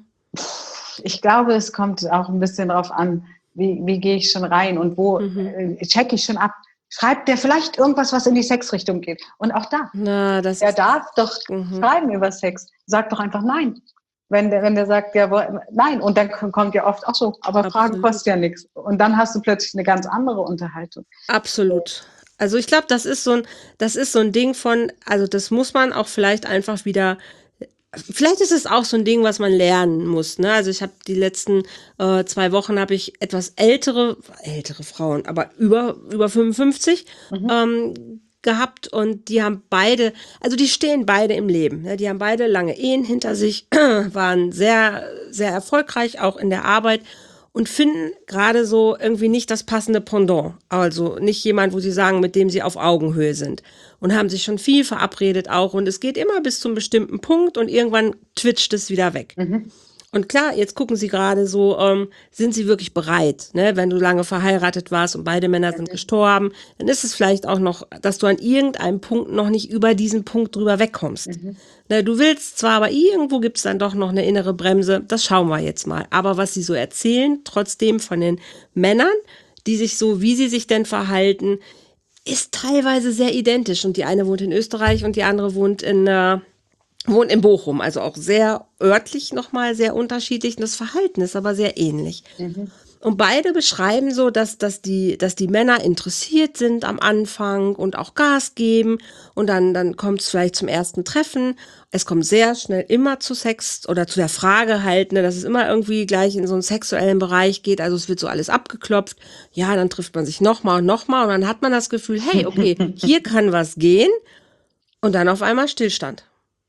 ich glaube, es kommt auch ein bisschen drauf an, wie, wie gehe ich schon rein und wo Mhm. äh, checke ich schon ab. Schreibt der vielleicht irgendwas, was in die Sexrichtung geht? Und auch da, Na, das der ist. darf doch Mhm. schreiben über Sex. Sag doch einfach nein. Wenn der, wenn der sagt, ja, nein, und dann kommt ja oft auch so, aber Fragen Absolut. kostet ja nichts. Und dann hast du plötzlich eine ganz andere Unterhaltung. Absolut. Also ich glaube, das ist so ein, das ist so ein Ding von, also das muss man auch vielleicht einfach wieder. Vielleicht ist es auch so ein Ding, was man lernen muss. Ne? Also ich habe die letzten äh, zwei Wochen habe ich etwas ältere, ältere Frauen, aber über über fünfundfünfzig Mhm. ähm, gehabt und die haben beide, also die stehen beide im Leben. Ne? Die haben beide lange Ehen hinter sich, waren sehr sehr erfolgreich auch in der Arbeit und finden gerade so irgendwie nicht das passende Pendant. Also nicht jemand, wo sie sagen, mit dem sie auf Augenhöhe sind. Und haben sich schon viel verabredet auch. Und es geht immer bis zum bestimmten Punkt und irgendwann twitcht es wieder weg. Mhm. Und klar, jetzt gucken sie gerade so, ähm, sind sie wirklich bereit? Ne? Wenn du lange verheiratet warst und beide Männer sind gestorben, dann ist es vielleicht auch noch, dass du an irgendeinem Punkt noch nicht über diesen Punkt drüber wegkommst. Mhm. Ne, du willst zwar, aber irgendwo gibt es dann doch noch eine innere Bremse. Das schauen wir jetzt mal. Aber was sie so erzählen, trotzdem von den Männern, die sich so, wie sie sich denn verhalten, ist teilweise sehr identisch. Und die eine wohnt in Österreich und die andere wohnt in äh, wohnt in Bochum, also auch sehr örtlich nochmal sehr unterschiedlich. Und das Verhalten ist aber sehr ähnlich. Mhm. Und beide beschreiben so, dass, dass, die, dass die Männer interessiert sind am Anfang und auch Gas geben. Und dann, dann kommt es vielleicht zum ersten Treffen. Es kommt sehr schnell immer zu Sex oder zu der Frage halt, ne, dass es immer irgendwie gleich in so einen sexuellen Bereich geht. Also es wird so alles abgeklopft. Ja, dann trifft man sich nochmal und nochmal. Und dann hat man das Gefühl, hey, okay, hier kann was gehen. Und dann auf einmal Stillstand.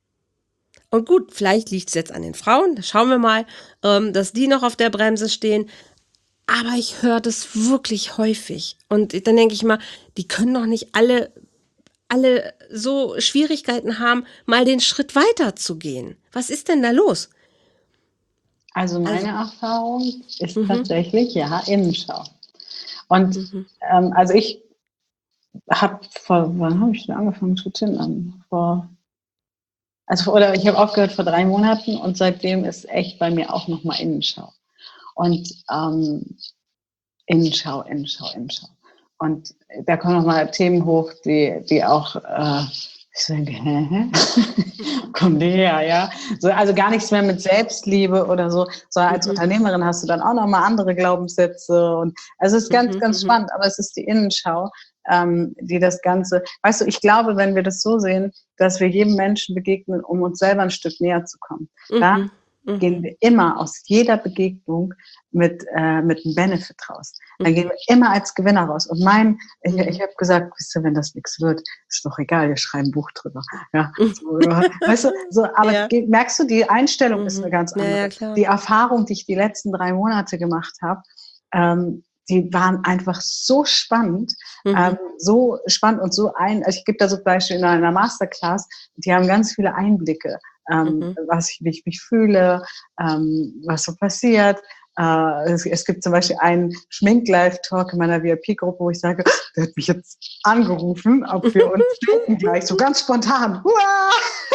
Und gut, vielleicht liegt es jetzt an den Frauen, da schauen wir mal, ähm, dass die noch auf der Bremse stehen. Aber ich höre das wirklich häufig. Und dann denke ich mal, die können doch nicht alle, alle so Schwierigkeiten haben, mal den Schritt weiter zu gehen. Was ist denn da los? Also meine Also, Erfahrung ist mhm, tatsächlich, ja, Innenschau. Und mhm, ähm, also ich habe vor, wann habe ich denn angefangen zu tindern? Vor, also oder ich habe aufgehört vor drei Monaten und seitdem ist echt bei mir auch nochmal Innenschau. Und ähm, Innenschau, Innenschau, Innenschau. Und da kommen nochmal Themen hoch, die, die auch, äh, ich denke, hä, hä? Kommen die her, ja? So, also gar nichts mehr mit Selbstliebe oder so, sondern als mhm, Unternehmerin hast du dann auch nochmal andere Glaubenssätze. Und also es ist ganz, mhm, ganz mhm, spannend, aber es ist die Innenschau, ähm, die das Ganze, weißt du, ich glaube, wenn wir das so sehen, dass wir jedem Menschen begegnen, um uns selber ein Stück näher zu kommen. Da mhm, gehen Mhm. wir immer aus jeder Begegnung mit, äh, mit einem Benefit raus. Dann gehen Mhm. wir immer als Gewinner raus. Und mein, ich, ich Mhm. habe gesagt, wisst ihr, wenn das nichts wird, ist doch egal, wir schreiben ein Buch drüber. Ja, so, ja. Weißt du, so, aber Ja. ge- merkst du, die Einstellung ist eine Mhm. ganz Ja, ja, andere. klar. Die Erfahrung, die ich die letzten drei Monate gemacht habe, ähm, die waren einfach so spannend, ähm, Mhm. so spannend und so ein, also ich gebe da so Beispiele in einer Masterclass, die haben ganz viele Einblicke, ähm, Mhm. was ich, wie ich mich fühle, ähm, was so passiert. Äh, es, es gibt zum Beispiel einen Schmink-Live-Talk in meiner V I P-Gruppe, wo ich sage, der hat mich jetzt angerufen, ob wir uns schminken gleich, so ganz spontan. Hurra!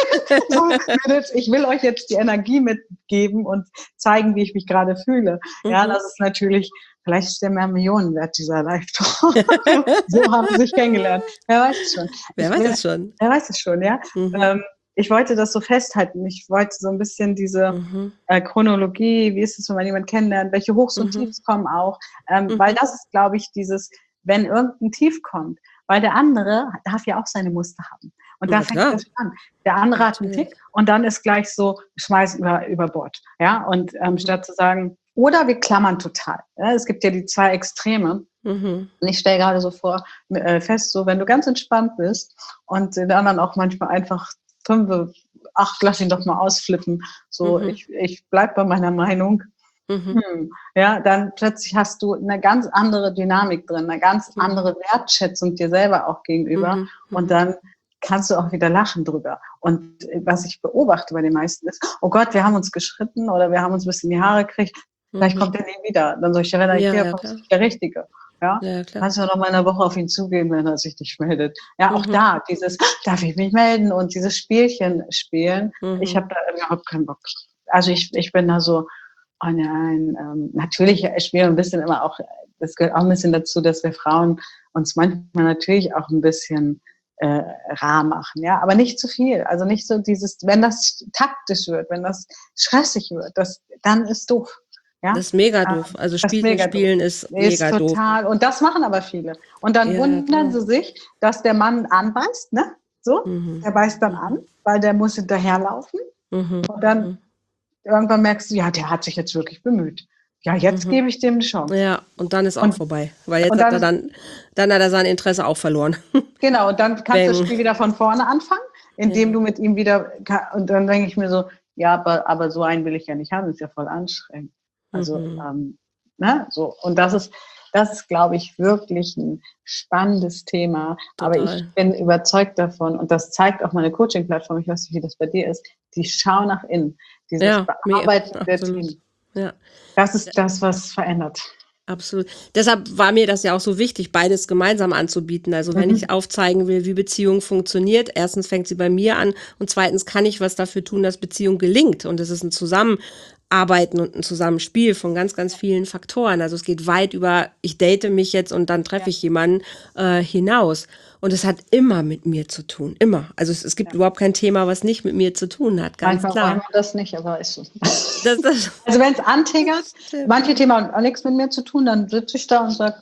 So, ich will euch jetzt die Energie mitgeben und zeigen, wie ich mich gerade fühle. Ja, Mhm. das ist natürlich, vielleicht ist der mehr Millionen wert, dieser Live-Talk. So haben sie sich kennengelernt. Wer weiß es schon. Wer Ich weiß will, es schon. wer weiß es schon, ja. Mhm. Ähm, ich wollte das so festhalten. Ich wollte so ein bisschen diese Mhm. äh, Chronologie, wie ist es, wenn man jemanden kennenlernt, welche Hochs und Mhm. Tiefs kommen auch, ähm, weil Mhm. das ist, glaube ich, dieses, wenn irgendein Tief kommt, weil der andere darf ja auch seine Muster haben. Und da Na fängt klar, das an. Der andere hat einen natürlich. Tick und dann ist gleich so, schmeiß über, über Bord. Ja, und ähm, Mhm. statt zu sagen, oder wir klammern total. Ja, es gibt ja die zwei Extreme. Mhm. Und ich stelle gerade so vor, äh, fest, so wenn du ganz entspannt bist und den anderen auch manchmal einfach fünf, ach, lass ihn doch mal ausflippen, so Mhm. ich, ich bleib bei meiner Meinung, Mhm. hm, ja, dann plötzlich hast du eine ganz andere Dynamik drin, eine ganz Mhm. andere Wertschätzung dir selber auch gegenüber Mhm. und Mhm. dann kannst du auch wieder lachen drüber. Und was ich beobachte bei den meisten ist, oh Gott, wir haben uns geschritten oder wir haben uns ein bisschen die Haare gekriegt, vielleicht Mhm. kommt er nie wieder. Dann soll ich, wenn er nicht Ja, ja, wiederkommt, ist klar. nicht der Richtige. Ja, Ja, ja, klar. kannst du noch mal in einer Woche auf ihn zugehen, wenn er sich nicht meldet. Ja, auch Mhm. da, dieses, darf ich mich melden und dieses Spielchen spielen, ich Mhm. habe da überhaupt keinen Bock drauf. Also ich, ich bin da so, oh nein, ähm, natürlich spielen wir ein bisschen immer auch, das gehört auch ein bisschen dazu, dass wir Frauen uns manchmal natürlich auch ein bisschen äh, rar machen, ja, aber nicht zu viel. Also nicht so dieses, wenn das taktisch wird, wenn das stressig wird, das, dann ist doof. Ja, Das ist mega ähm, doof. Also das ist Spielchen mega doof. spielen ist Ist mega doof. total, und das machen aber viele. Und dann Ja, ja, wundern klar. sie sich, dass der Mann anbeißt, ne? So, Mhm. der beißt dann Mhm. an, weil der muss hinterherlaufen. Mhm. Und dann Mhm. irgendwann merkst du, ja, der hat sich jetzt wirklich bemüht. Ja, jetzt Mhm. gebe ich dem eine Chance. Ja, und dann ist auch Und, vorbei, weil jetzt und hat er dann, dann dann hat er sein Interesse auch verloren. genau, und dann kannst du das Bang. Spiel wieder von vorne anfangen, indem Ja. du mit ihm wieder, und dann denke ich mir so, ja, aber, aber so einen will ich ja nicht haben, das ist ja voll anstrengend. Also, Mhm. ähm, ne, so. Und das ist, das ist, glaube ich, wirklich ein spannendes Thema. Aber ich Total. bin überzeugt davon, und das zeigt auch meine Coaching-Plattform, ich weiß nicht, wie das bei dir ist, die Schau nach innen, dieses Ja, me Bearbeiten der absolut. Themen. Ja. Das ist das, was verändert. Absolut. Deshalb war mir das ja auch so wichtig, beides gemeinsam anzubieten. Also wenn ich Mhm. aufzeigen will, wie Beziehung funktioniert, erstens fängt sie bei mir an und zweitens kann ich was dafür tun, dass Beziehung gelingt. Und es ist ein Zusammenarbeiten und ein Zusammenspiel von ganz, ganz vielen Faktoren. Also es geht weit über, ich date mich jetzt und dann treffe Ja, ich jemanden äh, hinaus. Und es hat immer mit mir zu tun, immer. Also es, es gibt ja. überhaupt kein Thema, was nicht mit mir zu tun hat, ganz Manchmal wollen klar. wir das nicht, aber ist so. Das, das, Also wenn es antriggert, das stimmt. manche Themen haben auch nichts mit mir zu tun, dann sitze ich da und sage,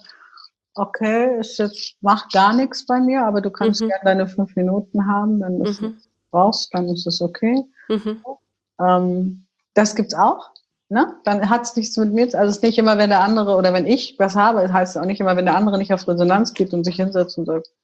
okay, es jetzt macht gar nichts bei mir, aber du kannst Mhm, gerne deine fünf Minuten haben, wenn du es mhm, brauchst, dann ist es okay. mhm. Ähm, das gibt's auch. Ne? Dann hat es nichts mit mir zu, also es ist nicht immer, wenn der andere oder wenn ich was habe, es heißt auch nicht immer, wenn der andere nicht auf Resonanz geht und sich hinsetzt und sagt,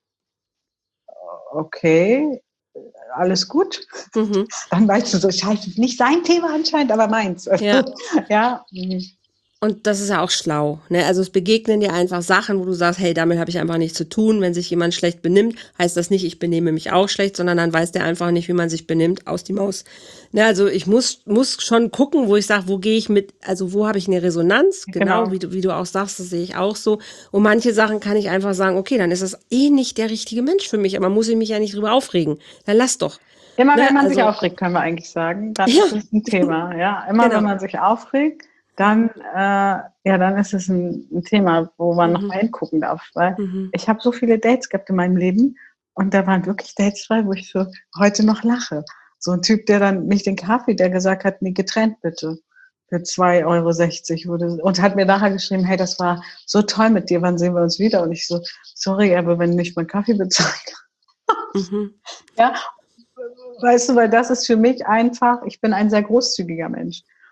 okay, alles gut, Mhm. dann weißt du so, scheiße, nicht sein Thema anscheinend, aber meins. Ja. Ja, mhm. Und das ist ja auch schlau, ne? Also es begegnen dir einfach Sachen, wo du sagst, hey, damit habe ich einfach nichts zu tun. Wenn sich jemand schlecht benimmt, heißt das nicht, ich benehme mich auch schlecht, sondern dann weiß der einfach nicht, wie man sich benimmt, aus die Maus. Ne, also ich muss, muss schon gucken, wo ich sage, wo gehe ich mit, also wo habe ich eine Resonanz, genau, Genau. wie du, wie du auch sagst, das sehe ich auch so. Und manche Sachen kann ich einfach sagen, okay, dann ist das eh nicht der richtige Mensch für mich, aber muss ich mich ja nicht drüber aufregen. Dann lass doch. Immer Ne, wenn man sich also, aufregt, können wir eigentlich sagen, dann ja, ist es ein Thema. Ja, immer wenn genau. man sich aufregt, dann, äh, ja, dann ist es ein, ein Thema, wo man noch Mhm, mal hingucken darf. Weil mhm, ich habe so viele Dates gehabt in meinem Leben und da waren wirklich Dates dabei, wo ich so heute noch lache. So ein Typ, der dann nicht den Kaffee, der gesagt hat, nee, getrennt bitte. Für zwei Euro sechzig wurde, und hat mir nachher geschrieben, hey, das war so toll mit dir, wann sehen wir uns wieder? Und ich so, sorry, aber wenn du nicht meinen Kaffee bezahlt. mhm, Ja, weißt du, weil das ist für mich einfach, ich bin ein sehr großzügiger Mensch.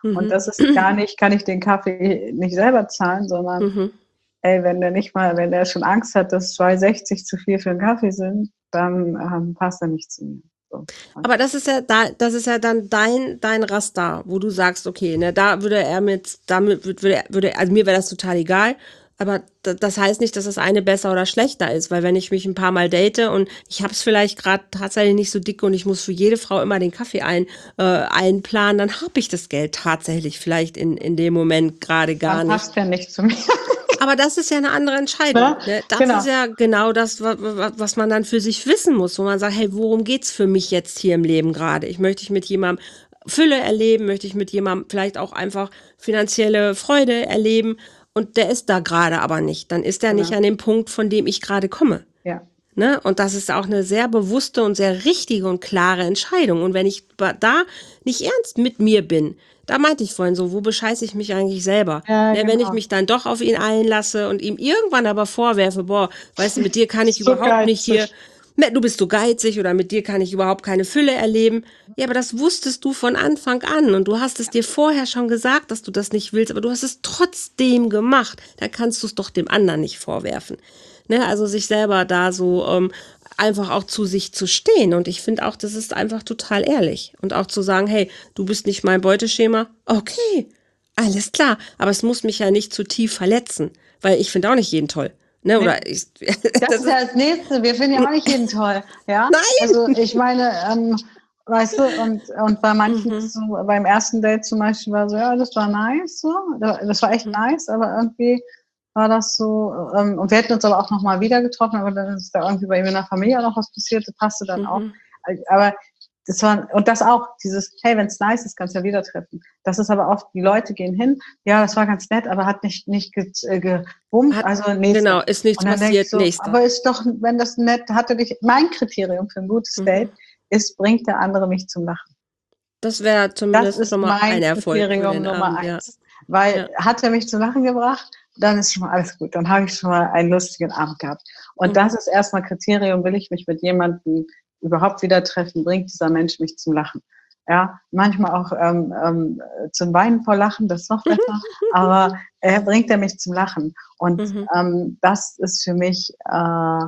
Und Mhm. das ist gar nicht, kann ich den Kaffee nicht selber zahlen, sondern Mhm. ey, wenn der nicht mal, wenn der schon Angst hat, dass zwei sechzig zu viel für einen Kaffee sind, dann ähm, passt er nicht zu mir. So. Aber das ist ja da, das ist ja dann dein, dein Raster, wo du sagst, okay, ne, da würde er mit, damit würde er, würde, also mir wäre das total egal. Aber da- das heißt nicht, dass das eine besser oder schlechter ist, weil wenn ich mich ein paar Mal date und ich habe es vielleicht gerade tatsächlich nicht so dick und ich muss für jede Frau immer den Kaffee ein, äh, einplanen, dann habe ich das Geld tatsächlich vielleicht in, in dem Moment gerade Dann gar nicht. passt der nicht zu mir. Aber das ist ja eine andere Entscheidung. Ne? Ne? Das Genau. ist ja genau das, wa- wa- was man dann für sich wissen muss, wo man sagt, hey, worum geht's für mich jetzt hier im Leben gerade? Ich möchte ich mit jemandem Fülle erleben, möchte ich mit jemandem vielleicht auch einfach finanzielle Freude erleben und der ist da gerade aber nicht. Dann ist er nicht Genau. an dem Punkt, von dem ich gerade komme. Ja. Ne? Und das ist auch eine sehr bewusste und sehr richtige und klare Entscheidung. Und wenn ich ba- da nicht ernst mit mir bin, da meinte ich vorhin so, wo bescheiße ich mich eigentlich selber? Ja, Ne, wenn ich genau. mich dann doch auf ihn einlasse und ihm irgendwann aber vorwerfe, boah, weißt du, mit dir kann ich So überhaupt nicht hier, geizig. ne, du bist so geizig oder mit dir kann ich überhaupt keine Fülle erleben. Ja, aber das wusstest du von Anfang an und du hast es dir vorher schon gesagt, dass du das nicht willst, aber du hast es trotzdem gemacht. Da kannst du es doch dem anderen nicht vorwerfen. Ne, also sich selber da so ähm, einfach auch zu sich zu stehen. Und ich finde auch, das ist einfach total ehrlich. Und auch zu sagen, hey, du bist nicht mein Beuteschema. Okay, alles klar. Aber es muss mich ja nicht zu tief verletzen. Weil ich finde auch nicht jeden toll. Ne, Nee. oder ich, Das das ist ja ist, das Nächste. Wir finden ja auch nicht jeden toll. Ja, nein! also ich meine, ähm, weißt du, und, und bei manchen, Mhm, ist so, beim ersten Date zum Beispiel war so, ja, das war nice, so, das war echt mhm, nice, aber irgendwie war das so, ähm, und wir hätten uns aber auch nochmal wieder getroffen, aber dann ist da irgendwie bei ihm in der Familie auch noch was passiert, das passte dann auch. mhm. Aber das war, und das auch, dieses, hey, wenn es nice ist, kannst du ja wieder treffen. Das ist aber oft, die Leute gehen hin, ja, das war ganz nett, aber hat nicht, nicht ge, äh, gebummt, Hat, also nächster. genau, ist nichts Und dann denke ich passiert, so, nächster. aber ist doch, wenn das nett, hatte dich, mein Kriterium für ein gutes Mhm. Date ist, bringt der andere mich zum Lachen. Das wäre Das zumindest schon ist mal ein mein Erfolg für Kriterium den Nummer Abend, ja. eins. Weil Ja. hat er mich zum Lachen gebracht, dann ist schon mal alles gut. Dann habe ich schon mal einen lustigen Abend gehabt. Und das Mhm. ist erstmal Kriterium, will ich mich mit jemandem überhaupt wieder treffen, bringt dieser Mensch mich zum Lachen. Ja, manchmal auch ähm, ähm, zum Weinen vor Lachen, das ist noch besser, aber er bringt er mich zum Lachen. Und Mhm. ähm, das ist für mich, äh,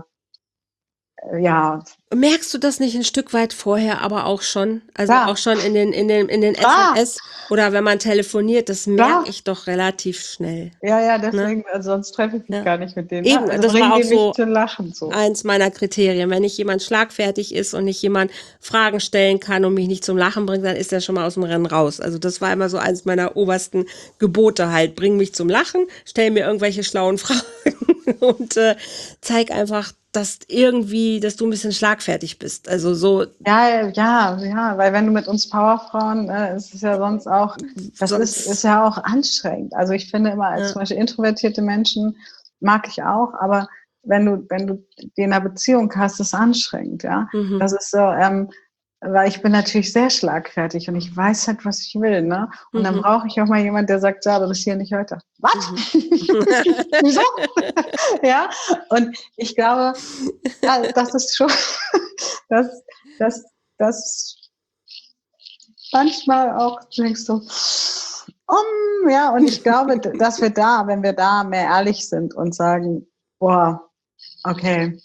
ja, Merkst du das nicht ein Stück weit vorher aber auch schon? Also auch klar, schon in den, in den, in den klar, S M S oder wenn man telefoniert, das merke klar. ich doch relativ schnell. Ja, ja, Ne? deswegen, also sonst treffe ich mich Ja. gar nicht mit denen. Ne? Eben, Also das war bringen auch die mich so zum Lachen so. eins meiner Kriterien. Wenn nicht jemand schlagfertig ist und nicht jemand Fragen stellen kann und mich nicht zum Lachen bringt, dann ist er schon mal aus dem Rennen raus. Also das war immer so eins meiner obersten Gebote halt. Bring mich zum Lachen, stell mir irgendwelche schlauen Fragen und äh, zeig einfach, dass irgendwie, dass du ein bisschen schlagfertig bist. Also so, Ja, ja, ja, weil wenn du mit uns Powerfrauen, äh, ist es ja sonst auch, das ist, ist sonst, ja auch anstrengend. Also ich finde immer, als ja. zum Beispiel introvertierte Menschen mag ich auch, aber wenn du, wenn du die in einer Beziehung hast, ist es anstrengend, ja. Mhm. Das ist so, ähm, weil ich bin natürlich sehr schlagfertig und ich weiß halt, was ich will, ne? Und dann Mhm. brauche ich auch mal jemand, der sagt, ja, aber das hier nicht heute. Was? Mhm. Wieso? Ja, und ich glaube, ja, das ist schon, das, das, das manchmal auch denkst du, um, ja, und ich glaube, dass wir da, wenn wir da mehr ehrlich sind und sagen, boah, okay,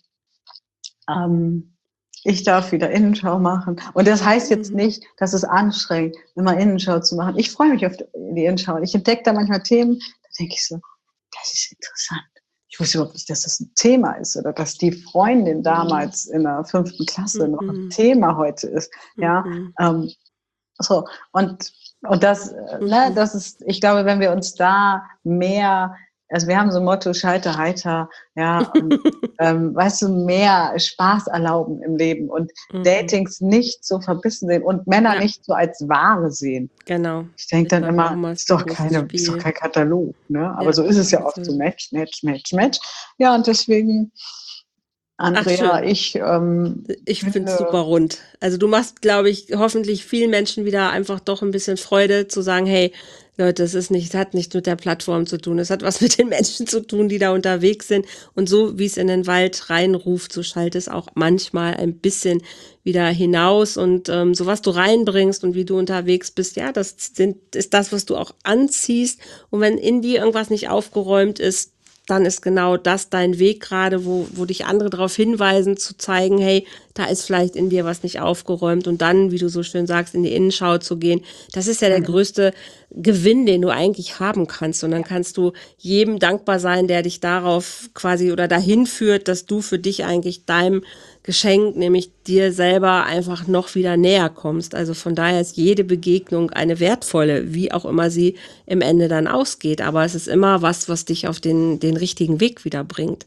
ähm, ich darf wieder Innenschau machen. Und das heißt jetzt Mhm. nicht, dass es anstrengend, immer Innenschau zu machen. Ich freue mich auf die Innenschau. Ich entdecke da manchmal Themen, da denke ich so, das ist interessant. Ich wusste überhaupt nicht, dass das ein Thema ist oder dass die Freundin damals in der fünften Klasse noch ein Mhm. Thema heute ist. Ja, Mhm. ähm, so und und das, äh, ne, Mhm. das ist, ich glaube, wenn wir uns da mehr, also wir haben so ein Motto Scheiter heiter, ja, und ähm, weißt du, mehr Spaß erlauben im Leben und Mhm. Datings nicht so verbissen sehen und Männer Ja, nicht so als Ware sehen. genau. Ich denke Ist dann einfach immer, immer ist ein doch großes keine, ist doch Spiel. kein Katalog, ne? Aber Ja, so ist es ja oft so also Match, Match, Match, Match. Ja, und deswegen, Ach, Andrea, schön. ich ähm, Ich finde es super finde, rund. Also du machst, glaube ich, hoffentlich vielen Menschen wieder einfach doch ein bisschen Freude zu sagen, hey, Leute, es ist nicht, es hat nichts mit der Plattform zu tun. Es hat was mit den Menschen zu tun, die da unterwegs sind. Und so wie es in den Wald reinruft, so schallt es auch manchmal ein bisschen wieder hinaus. Und ähm, so was du reinbringst und wie du unterwegs bist, ja, das sind, ist das, was du auch anziehst. Und wenn in dir irgendwas nicht aufgeräumt ist, dann ist genau das dein Weg gerade, wo, wo dich andere darauf hinweisen, zu zeigen, hey, da ist vielleicht in dir was nicht aufgeräumt und dann, wie du so schön sagst, in die Innenschau zu gehen. Das ist ja der mhm. größte Gewinn, den du eigentlich haben kannst. Und dann kannst du jedem dankbar sein, der dich darauf quasi oder dahin führt, dass du für dich eigentlich deinem Geschenk, nämlich dir selber einfach noch wieder näher kommst. Also von daher ist jede Begegnung eine wertvolle, wie auch immer sie im Ende dann ausgeht. Aber es ist immer was, was dich auf den, den richtigen Weg wieder bringt.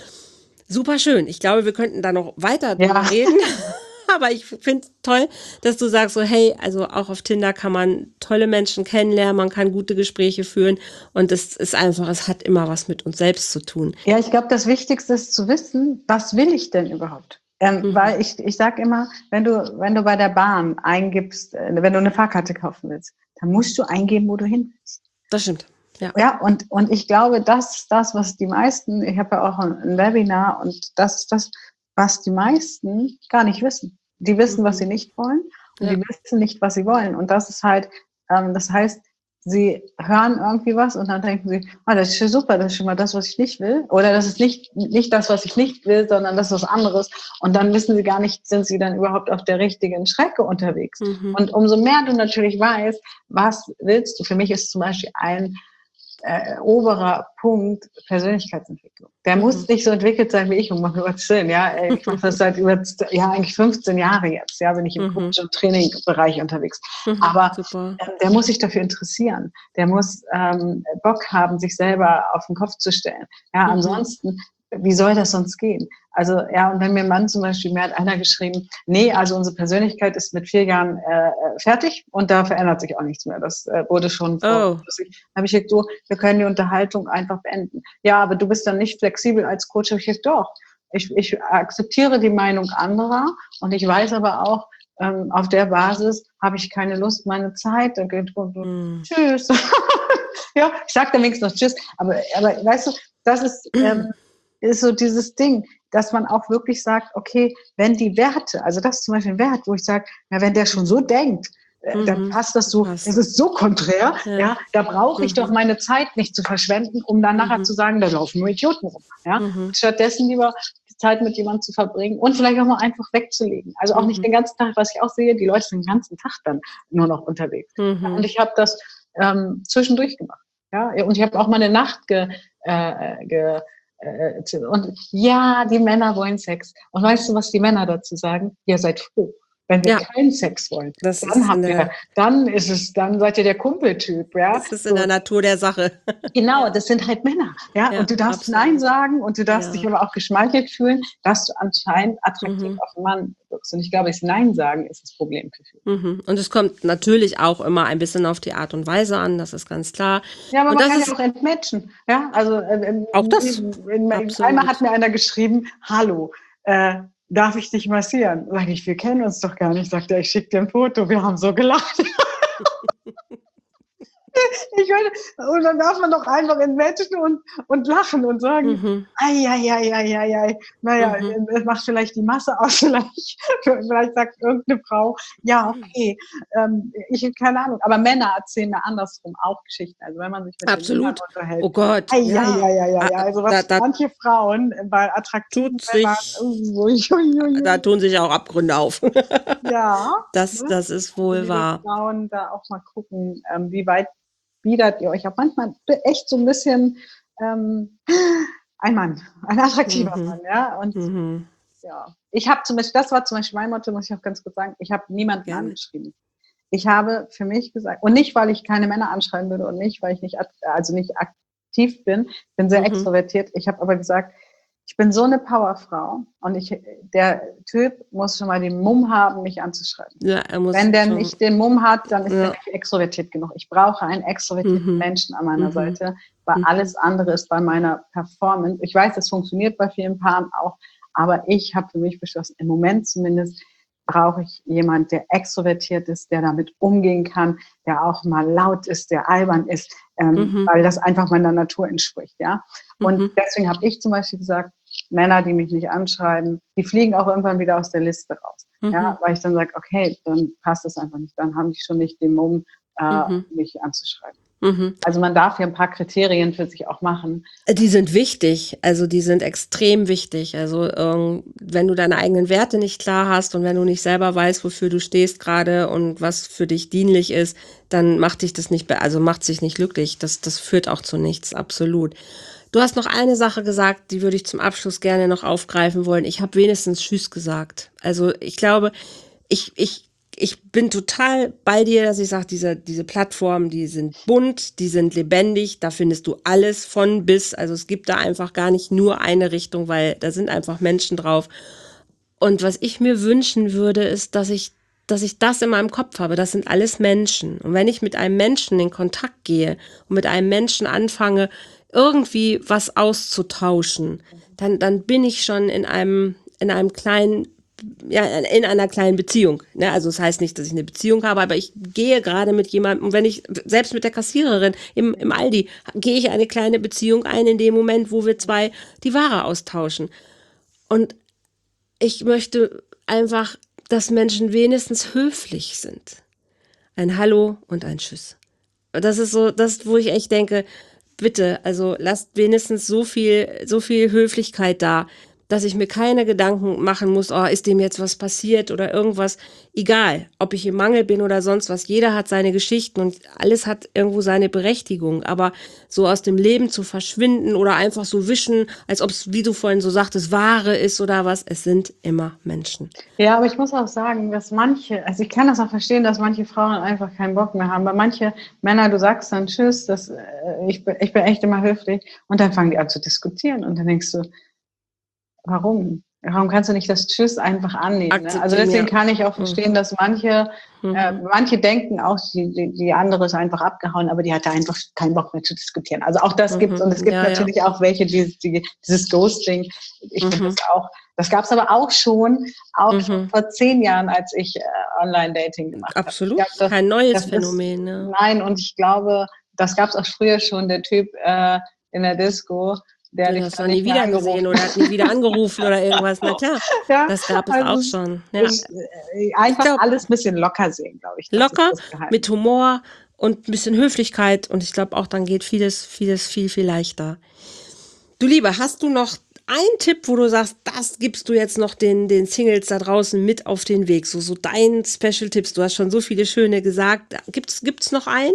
Super schön. Ich glaube, wir könnten da noch weiter Ja, drüber reden. Aber ich finde es toll, dass du sagst so, hey, also auch auf Tinder kann man tolle Menschen kennenlernen, man kann gute Gespräche führen und es ist einfach, es hat immer was mit uns selbst zu tun. ja, ich glaube, das Wichtigste ist zu wissen, was will ich denn überhaupt? Ähm, Mhm. weil ich, ich sage immer, wenn du, wenn du bei der Bahn eingibst, äh, wenn du eine Fahrkarte kaufen willst, dann musst du eingeben, wo du hin willst. Das stimmt. Ja. Ja, und, und ich glaube, das ist das, was die meisten, ich habe ja auch ein, ein Webinar und das ist das, was die meisten gar nicht wissen. Die wissen, was Mhm. sie nicht wollen und Ja. die wissen nicht, was sie wollen. Und das ist halt, ähm, das heißt, sie hören irgendwie was und dann denken sie, ah, das ist schon super, das ist schon mal das, was ich nicht will. Oder das ist nicht, nicht das, was ich nicht will, sondern das ist was anderes. Und dann wissen sie gar nicht, sind sie dann überhaupt auf der richtigen Strecke unterwegs. Mhm. Und umso mehr du natürlich weißt, was willst du, für mich ist zum Beispiel ein äh, oberer Punkt Persönlichkeitsentwicklung. Der Mhm. muss nicht so entwickelt sein wie ich, um mal Gottes Willen, ja. Ich mache das seit über, ja, eigentlich fünfzehn Jahre jetzt, ja, bin ich im Mhm. Coach- und Training-Bereich unterwegs. Mhm. Aber Super. ähm, der muss sich dafür interessieren. Der muss ähm, Bock haben, sich selber auf den Kopf zu stellen. Ja, Mhm. ansonsten, wie soll das sonst gehen? Also, ja, und wenn mir ein Mann zum Beispiel, mir hat einer geschrieben, nee, also unsere Persönlichkeit ist mit vier Jahren äh, fertig und da verändert sich auch nichts mehr. Das äh, wurde schon vor, Oh. habe ich gesagt, du, wir können die Unterhaltung einfach beenden. Ja, aber du bist dann nicht flexibel als Coach. Habe ich gesagt, doch. Ich, ich akzeptiere die Meinung anderer und ich weiß aber auch, ähm, auf der Basis habe ich keine Lust, meine Zeit. Dann geht, Mhm. tschüss. Ja, ich sage dann wenigstens noch Tschüss. Aber, aber weißt du, das ist, ähm, ist so dieses Ding, dass man auch wirklich sagt, okay, wenn die Werte, also das ist zum Beispiel ein Wert, wo ich sage, ja, wenn der schon so denkt, äh, dann Mhm. passt das so, das Passt. ist so konträr, Ja. ja, da brauche ich doch Mhm. meine Zeit nicht zu verschwenden, um dann nachher Mhm. zu sagen, da laufen nur Idioten rum, ja. Mhm. Stattdessen lieber die Zeit mit jemandem zu verbringen und vielleicht auch mal einfach wegzulegen. Also auch nicht Mhm. den ganzen Tag, was ich auch sehe, die Leute sind den ganzen Tag dann nur noch unterwegs. Mhm. Und ich habe das ähm, zwischendurch gemacht, ja, und ich habe auch mal eine Nacht ge, äh, ge äh, und ja, die Männer wollen Sex. Und weißt du, was die Männer dazu sagen? Ihr seid froh. Wenn wir Ja, keinen Sex wollen, das dann ist in habt ihr, der, dann ist es, dann seid ihr der Kumpeltyp, ja. das ist in der So, Natur der Sache. genau, das sind halt Männer, ja. Ja, Und du darfst Nein absolut. sagen und du darfst dich Ja. aber auch geschmeichelt fühlen, dass du anscheinend attraktiv Mhm. auf einen Mann wirkst. Und ich glaube, das Nein sagen ist das Problem für viele. Mhm. Und es kommt natürlich auch immer ein bisschen auf die Art und Weise an, das ist ganz klar. Ja, aber Und man das kann ja ist auch entmatchen. Ja, also äh, auch das. einmal hat Absolut. mir einer geschrieben, hallo, äh, darf ich dich massieren? Sag ich, wir kennen uns doch gar nicht. Sagt er, ich schicke dir ein Foto. Wir haben so gelacht. Ich meine, und dann darf man doch einfach entmatchen und, und lachen und sagen, Mhm. ei, ei, ei, ei, ei, ei. Naja, Mhm. es macht vielleicht die Masse aus, vielleicht, vielleicht sagt irgendeine Frau, ja, okay, ähm, ich, keine Ahnung, aber Männer erzählen mir andersrum auch Geschichten. Also wenn man sich mit den Männern Absolut. unterhält, Oh Gott, ei, ei, ja. ei, ei, ei, Ah, also Da, was da manche Frauen bei attraktiven tut Männern, sich, uh, ui, ui, ui, da ui. tun sich auch Abgründe auf. Ja, Das, ne? das ist Also wohl liebe wahr. Frauen, da auch mal gucken, ähm, wie weit biedert ihr euch auch manchmal echt so ein bisschen ähm, ein Mann, ein attraktiver Mhm. Mann, ja. Und Mhm. ja, ich habe zum Beispiel, das war zum Beispiel mein Motto, muss ich auch ganz kurz sagen, ich habe niemanden Gerne. angeschrieben. Ich habe für mich gesagt, und nicht, weil ich keine Männer anschreiben würde und nicht, weil ich nicht, also nicht aktiv bin, ich bin sehr Mhm. extrovertiert. Ich habe aber gesagt, ich bin so eine Powerfrau und ich, der Typ muss schon mal den Mumm haben, mich anzuschreiben. Ja, er muss Wenn der schon. nicht den Mumm hat, dann ist Ja. der nicht extrovertiert genug. Ich brauche einen extrovertierten Mhm. Menschen an meiner Mhm. Seite, weil Mhm. alles andere ist bei meiner Performance. Ich weiß, das funktioniert bei vielen Paaren auch, Aber ich habe für mich beschlossen, im Moment zumindest brauche ich jemanden, der extrovertiert ist, der damit umgehen kann, der auch mal laut ist, der albern ist, ähm, mhm. weil das einfach meiner Natur entspricht. Ja? Und mhm. deswegen habe ich zum Beispiel gesagt, Männer, die mich nicht anschreiben, die fliegen auch irgendwann wieder aus der Liste raus. Mhm. Ja? Weil ich dann sage, okay, dann passt das einfach nicht. Dann haben die schon nicht den Mumm, äh, mhm. mich anzuschreiben. Mhm. Also man darf ja ein paar Kriterien für sich auch machen. Die sind wichtig, also die sind extrem wichtig. Also ähm, wenn du deine eigenen Werte nicht klar hast und wenn du nicht selber weißt, wofür du stehst gerade und was für dich dienlich ist, dann macht dich das nicht, also macht sich nicht glücklich. Das, das führt auch zu nichts, absolut. Du hast noch eine Sache gesagt, die würde ich zum Abschluss gerne noch aufgreifen wollen. Ich habe wenigstens Tschüss gesagt. Also ich glaube, ich, ich Ich bin total bei dir, dass ich sage, diese, diese Plattformen, die sind bunt, die sind lebendig, da findest du alles von bis. Also es gibt da einfach gar nicht nur eine Richtung, weil da sind einfach Menschen drauf. Und was ich mir wünschen würde, ist, dass ich, dass ich das in meinem Kopf habe. Das sind alles Menschen. Und wenn ich mit einem Menschen in Kontakt gehe und mit einem Menschen anfange, irgendwie was auszutauschen, dann, dann bin ich schon in einem, in einem kleinen ja, in einer kleinen Beziehung. Ne? Also das heißt nicht, dass ich eine Beziehung habe, aber ich gehe gerade mit jemandem, und wenn ich, selbst mit der Kassiererin im, im Aldi, gehe ich eine kleine Beziehung ein in dem Moment, wo wir zwei die Ware austauschen. Und ich möchte einfach, dass Menschen wenigstens höflich sind. Ein Hallo und ein Tschüss. Das ist so, das, wo ich echt denke, bitte, also lasst wenigstens so viel, so viel Höflichkeit da, dass ich mir keine Gedanken machen muss, oh, ist dem jetzt was passiert oder irgendwas. Egal, ob ich im Mangel bin oder sonst was. Jeder hat seine Geschichten und alles hat irgendwo seine Berechtigung. Aber so aus dem Leben zu verschwinden oder einfach so wischen, als ob es, wie du vorhin so sagtest, Ware ist oder was, es sind immer Menschen. Ja, aber ich muss auch sagen, dass manche, also ich kann das auch verstehen, dass manche Frauen einfach keinen Bock mehr haben. Weil manche Männer, du sagst dann Tschüss, das, ich, bin, ich bin echt immer höflich. Und dann fangen die an zu diskutieren. Und dann denkst du, warum? Warum kannst du nicht das Tschüss einfach annehmen? Ne? Also deswegen kann ich auch verstehen, dass manche, mhm. äh, manche denken auch, die, die, die andere ist einfach abgehauen, aber die hatte einfach keinen Bock mehr zu diskutieren. Also auch das mhm. gibt's und es gibt ja, natürlich ja. auch welche, die, die dieses Ghosting. Ich mhm. finde das auch. Das gab's aber auch schon, auch mhm. schon vor zehn Jahren, als ich äh, Online-Dating gemacht habe. Absolut, hab. Das, kein neues Phänomen. Ist, ne? Nein, und ich glaube, das gab's auch früher schon. Der Typ äh, in der Disco. Der Den hast du nie wieder gesehen oder hat nie wieder angerufen oder irgendwas. Na klar, ja, das gab es also auch schon. Ja. Ich, einfach glaub, alles ein bisschen locker sehen, glaube ich. Locker, mit Humor und ein bisschen Höflichkeit. Und ich glaube auch, dann geht vieles, vieles viel, viel leichter. Du Liebe, hast du noch einen Tipp, wo du sagst, das gibst du jetzt noch den, den Singles da draußen mit auf den Weg? So, so dein Special-Tipps. Du hast schon so viele schöne gesagt. Gibt's, gibt's noch einen?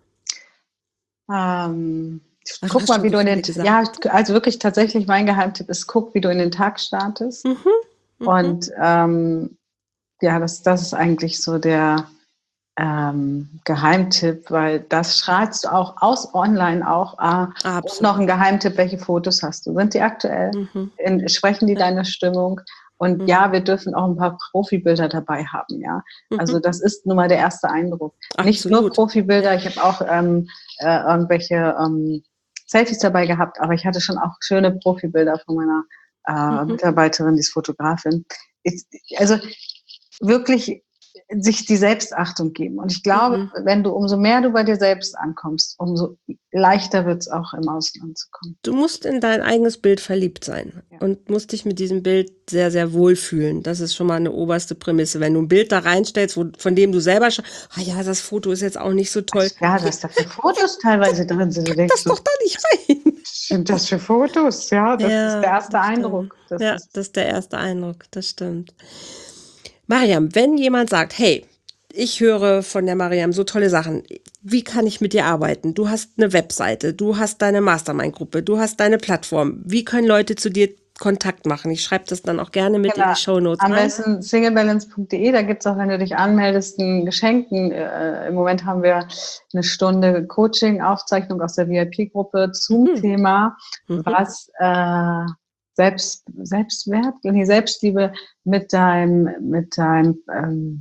Ähm... Ach, guck mal, wie du in den, gesagt. ja, also wirklich tatsächlich mein Geheimtipp ist, guck, wie du in den Tag startest. Mhm, mhm. Und ähm, ja, das, das ist eigentlich so der ähm, Geheimtipp, weil das strahlst du auch aus online auch. Äh, und noch ein Geheimtipp, welche Fotos hast du? Sind die aktuell? Mhm. In, sprechen die ja. deine Stimmung? Und mhm. ja, wir dürfen auch ein paar Profibilder dabei haben, ja. Mhm. Also das ist nun mal der erste Eindruck. Absolut. Nicht nur Profibilder, ich habe auch ähm, äh, irgendwelche ähm, Selfies dabei gehabt, aber ich hatte schon auch schöne Profibilder von meiner äh, mhm. Mitarbeiterin, die ist Fotografin. Ich, also wirklich sich die Selbstachtung geben. Und ich glaube, mhm. wenn du, umso mehr du bei dir selbst ankommst, umso leichter wird es auch im Außen anzukommen. Du musst in dein eigenes Bild verliebt sein ja. und musst dich mit diesem Bild sehr, sehr wohlfühlen. Das ist schon mal eine oberste Prämisse. Wenn du ein Bild da reinstellst, wo, von dem du selber schon, ah ja, das Foto ist jetzt auch nicht so toll. Ja, dass da für Fotos teilweise drin sind. Du denkst das so, doch da nicht rein. Sind das für Fotos? Ja, das ja, ist der erste das Eindruck. Das ja, ist das ist der erste Eindruck, das stimmt. Mariam, wenn jemand sagt, hey, ich höre von der Mariam so tolle Sachen, wie kann ich mit dir arbeiten? Du hast eine Webseite, du hast deine Mastermind-Gruppe, du hast deine Plattform. Wie können Leute zu dir Kontakt machen? Ich schreibe das dann auch gerne mit genau. in die Shownotes rein. Am besten singlebalance punkt de, da gibt es auch, wenn du dich anmeldest, ein Geschenk. Äh, Im Moment haben wir eine Stunde Coaching-Aufzeichnung aus der V I P-Gruppe zum mhm. Thema, mhm. was äh, Selbst, Selbstwert, nee, Selbstliebe mit deinem, mit deinem ähm,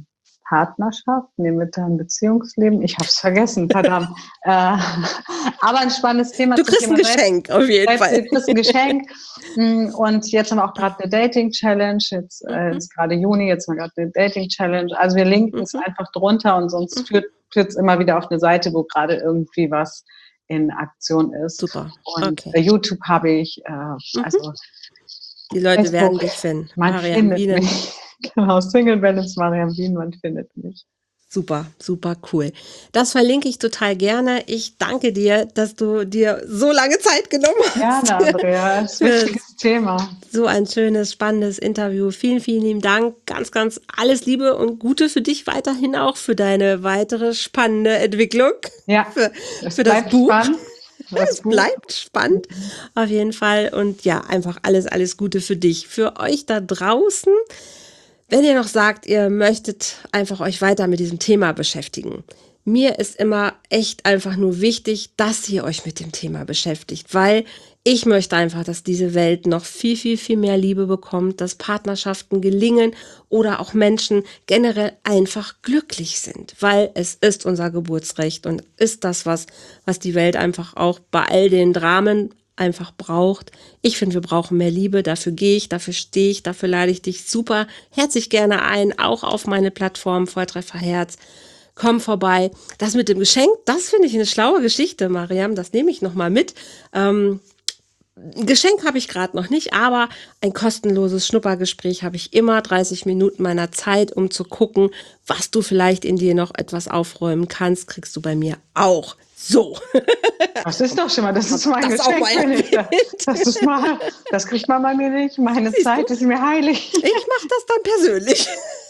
Partnerschaft, nee, mit deinem Beziehungsleben. Ich habe es vergessen, verdammt. äh, aber ein spannendes Thema. Du kriegst Thema ein Geschenk, Selbst, auf jeden Selbst, Fall. Du kriegst ein Geschenk. Und jetzt haben wir auch gerade eine Dating-Challenge. Jetzt äh, Mhm. ist gerade Juni, jetzt haben wir gerade eine Dating-Challenge. Also wir linken es Mhm. einfach drunter und sonst Mhm. führt es immer wieder auf eine Seite, wo gerade irgendwie was in Aktion ist. Super. Und Okay. bei YouTube habe ich, äh, Mhm. also Die Leute Facebook, werden dich finden. man Mariam findet Bienen. mich. Genau, Single Balance Mariam Bienen, man findet mich. Super, super cool. Das verlinke ich total gerne. Ich danke dir, dass du dir so lange Zeit genommen hast. Gerne, Andrea. Das ist ein wichtiges Thema. So ein schönes, spannendes Interview. Vielen, vielen lieben Dank. Ganz, ganz alles Liebe und Gute für dich weiterhin auch, für deine weitere spannende Entwicklung. Ja, für, es für das bleibt Buch. spannend. Das Es Buch. bleibt spannend, auf jeden Fall. Und ja, einfach alles, alles Gute für dich. Für euch da draußen, wenn ihr noch sagt, ihr möchtet einfach euch weiter mit diesem Thema beschäftigen. Mir ist immer echt einfach nur wichtig, dass ihr euch mit dem Thema beschäftigt, weil ich möchte einfach, dass diese Welt noch viel, viel, viel mehr Liebe bekommt, dass Partnerschaften gelingen oder auch Menschen generell einfach glücklich sind, weil es ist unser Geburtsrecht und ist das, was, was die Welt einfach auch bei all den Dramen einfach braucht. Ich finde, wir brauchen mehr Liebe, dafür gehe ich, dafür stehe ich, dafür lade ich dich super herzlich gerne ein, auch auf meine Plattform Volltreffer Herz. Komm vorbei. Das mit dem Geschenk, das finde ich eine schlaue Geschichte, Mariam, das nehme ich nochmal mit. Ähm, ein Geschenk habe ich gerade noch nicht, aber ein kostenloses Schnuppergespräch habe ich immer, dreißig Minuten meiner Zeit, um zu gucken, was du vielleicht in dir noch etwas aufräumen kannst, kriegst du bei mir auch. So. Das ist doch schon mal, das ist mein Das auch Geschenk. mal Wenn ich da, das, ist mal, das kriegt man bei mir nicht. Meine Siehst Zeit du? ist mir heilig. Ich mache das dann persönlich.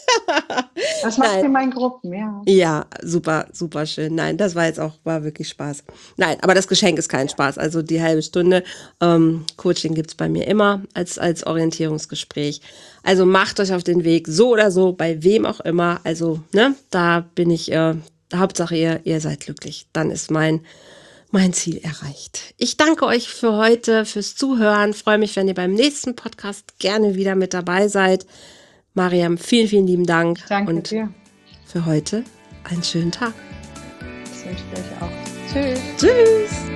Das macht Nein. mir mein Gruppen, ja. Ja, super, super schön. Nein, das war jetzt auch, war wirklich Spaß. Nein, aber das Geschenk ist kein Spaß. Also die halbe Stunde ähm, Coaching gibt's bei mir immer als, als Orientierungsgespräch. Also macht euch auf den Weg, so oder so, bei wem auch immer. Also, ne, da bin ich, äh, Hauptsache ihr, ihr seid glücklich. Dann ist mein, mein Ziel erreicht. Ich danke euch für heute, fürs Zuhören. Freue mich, wenn ihr beim nächsten Podcast gerne wieder mit dabei seid. Mariam, vielen, vielen lieben Dank. Danke und dir. für heute einen schönen Tag. Das wünsche ich euch auch. Tschüss. Tschüss.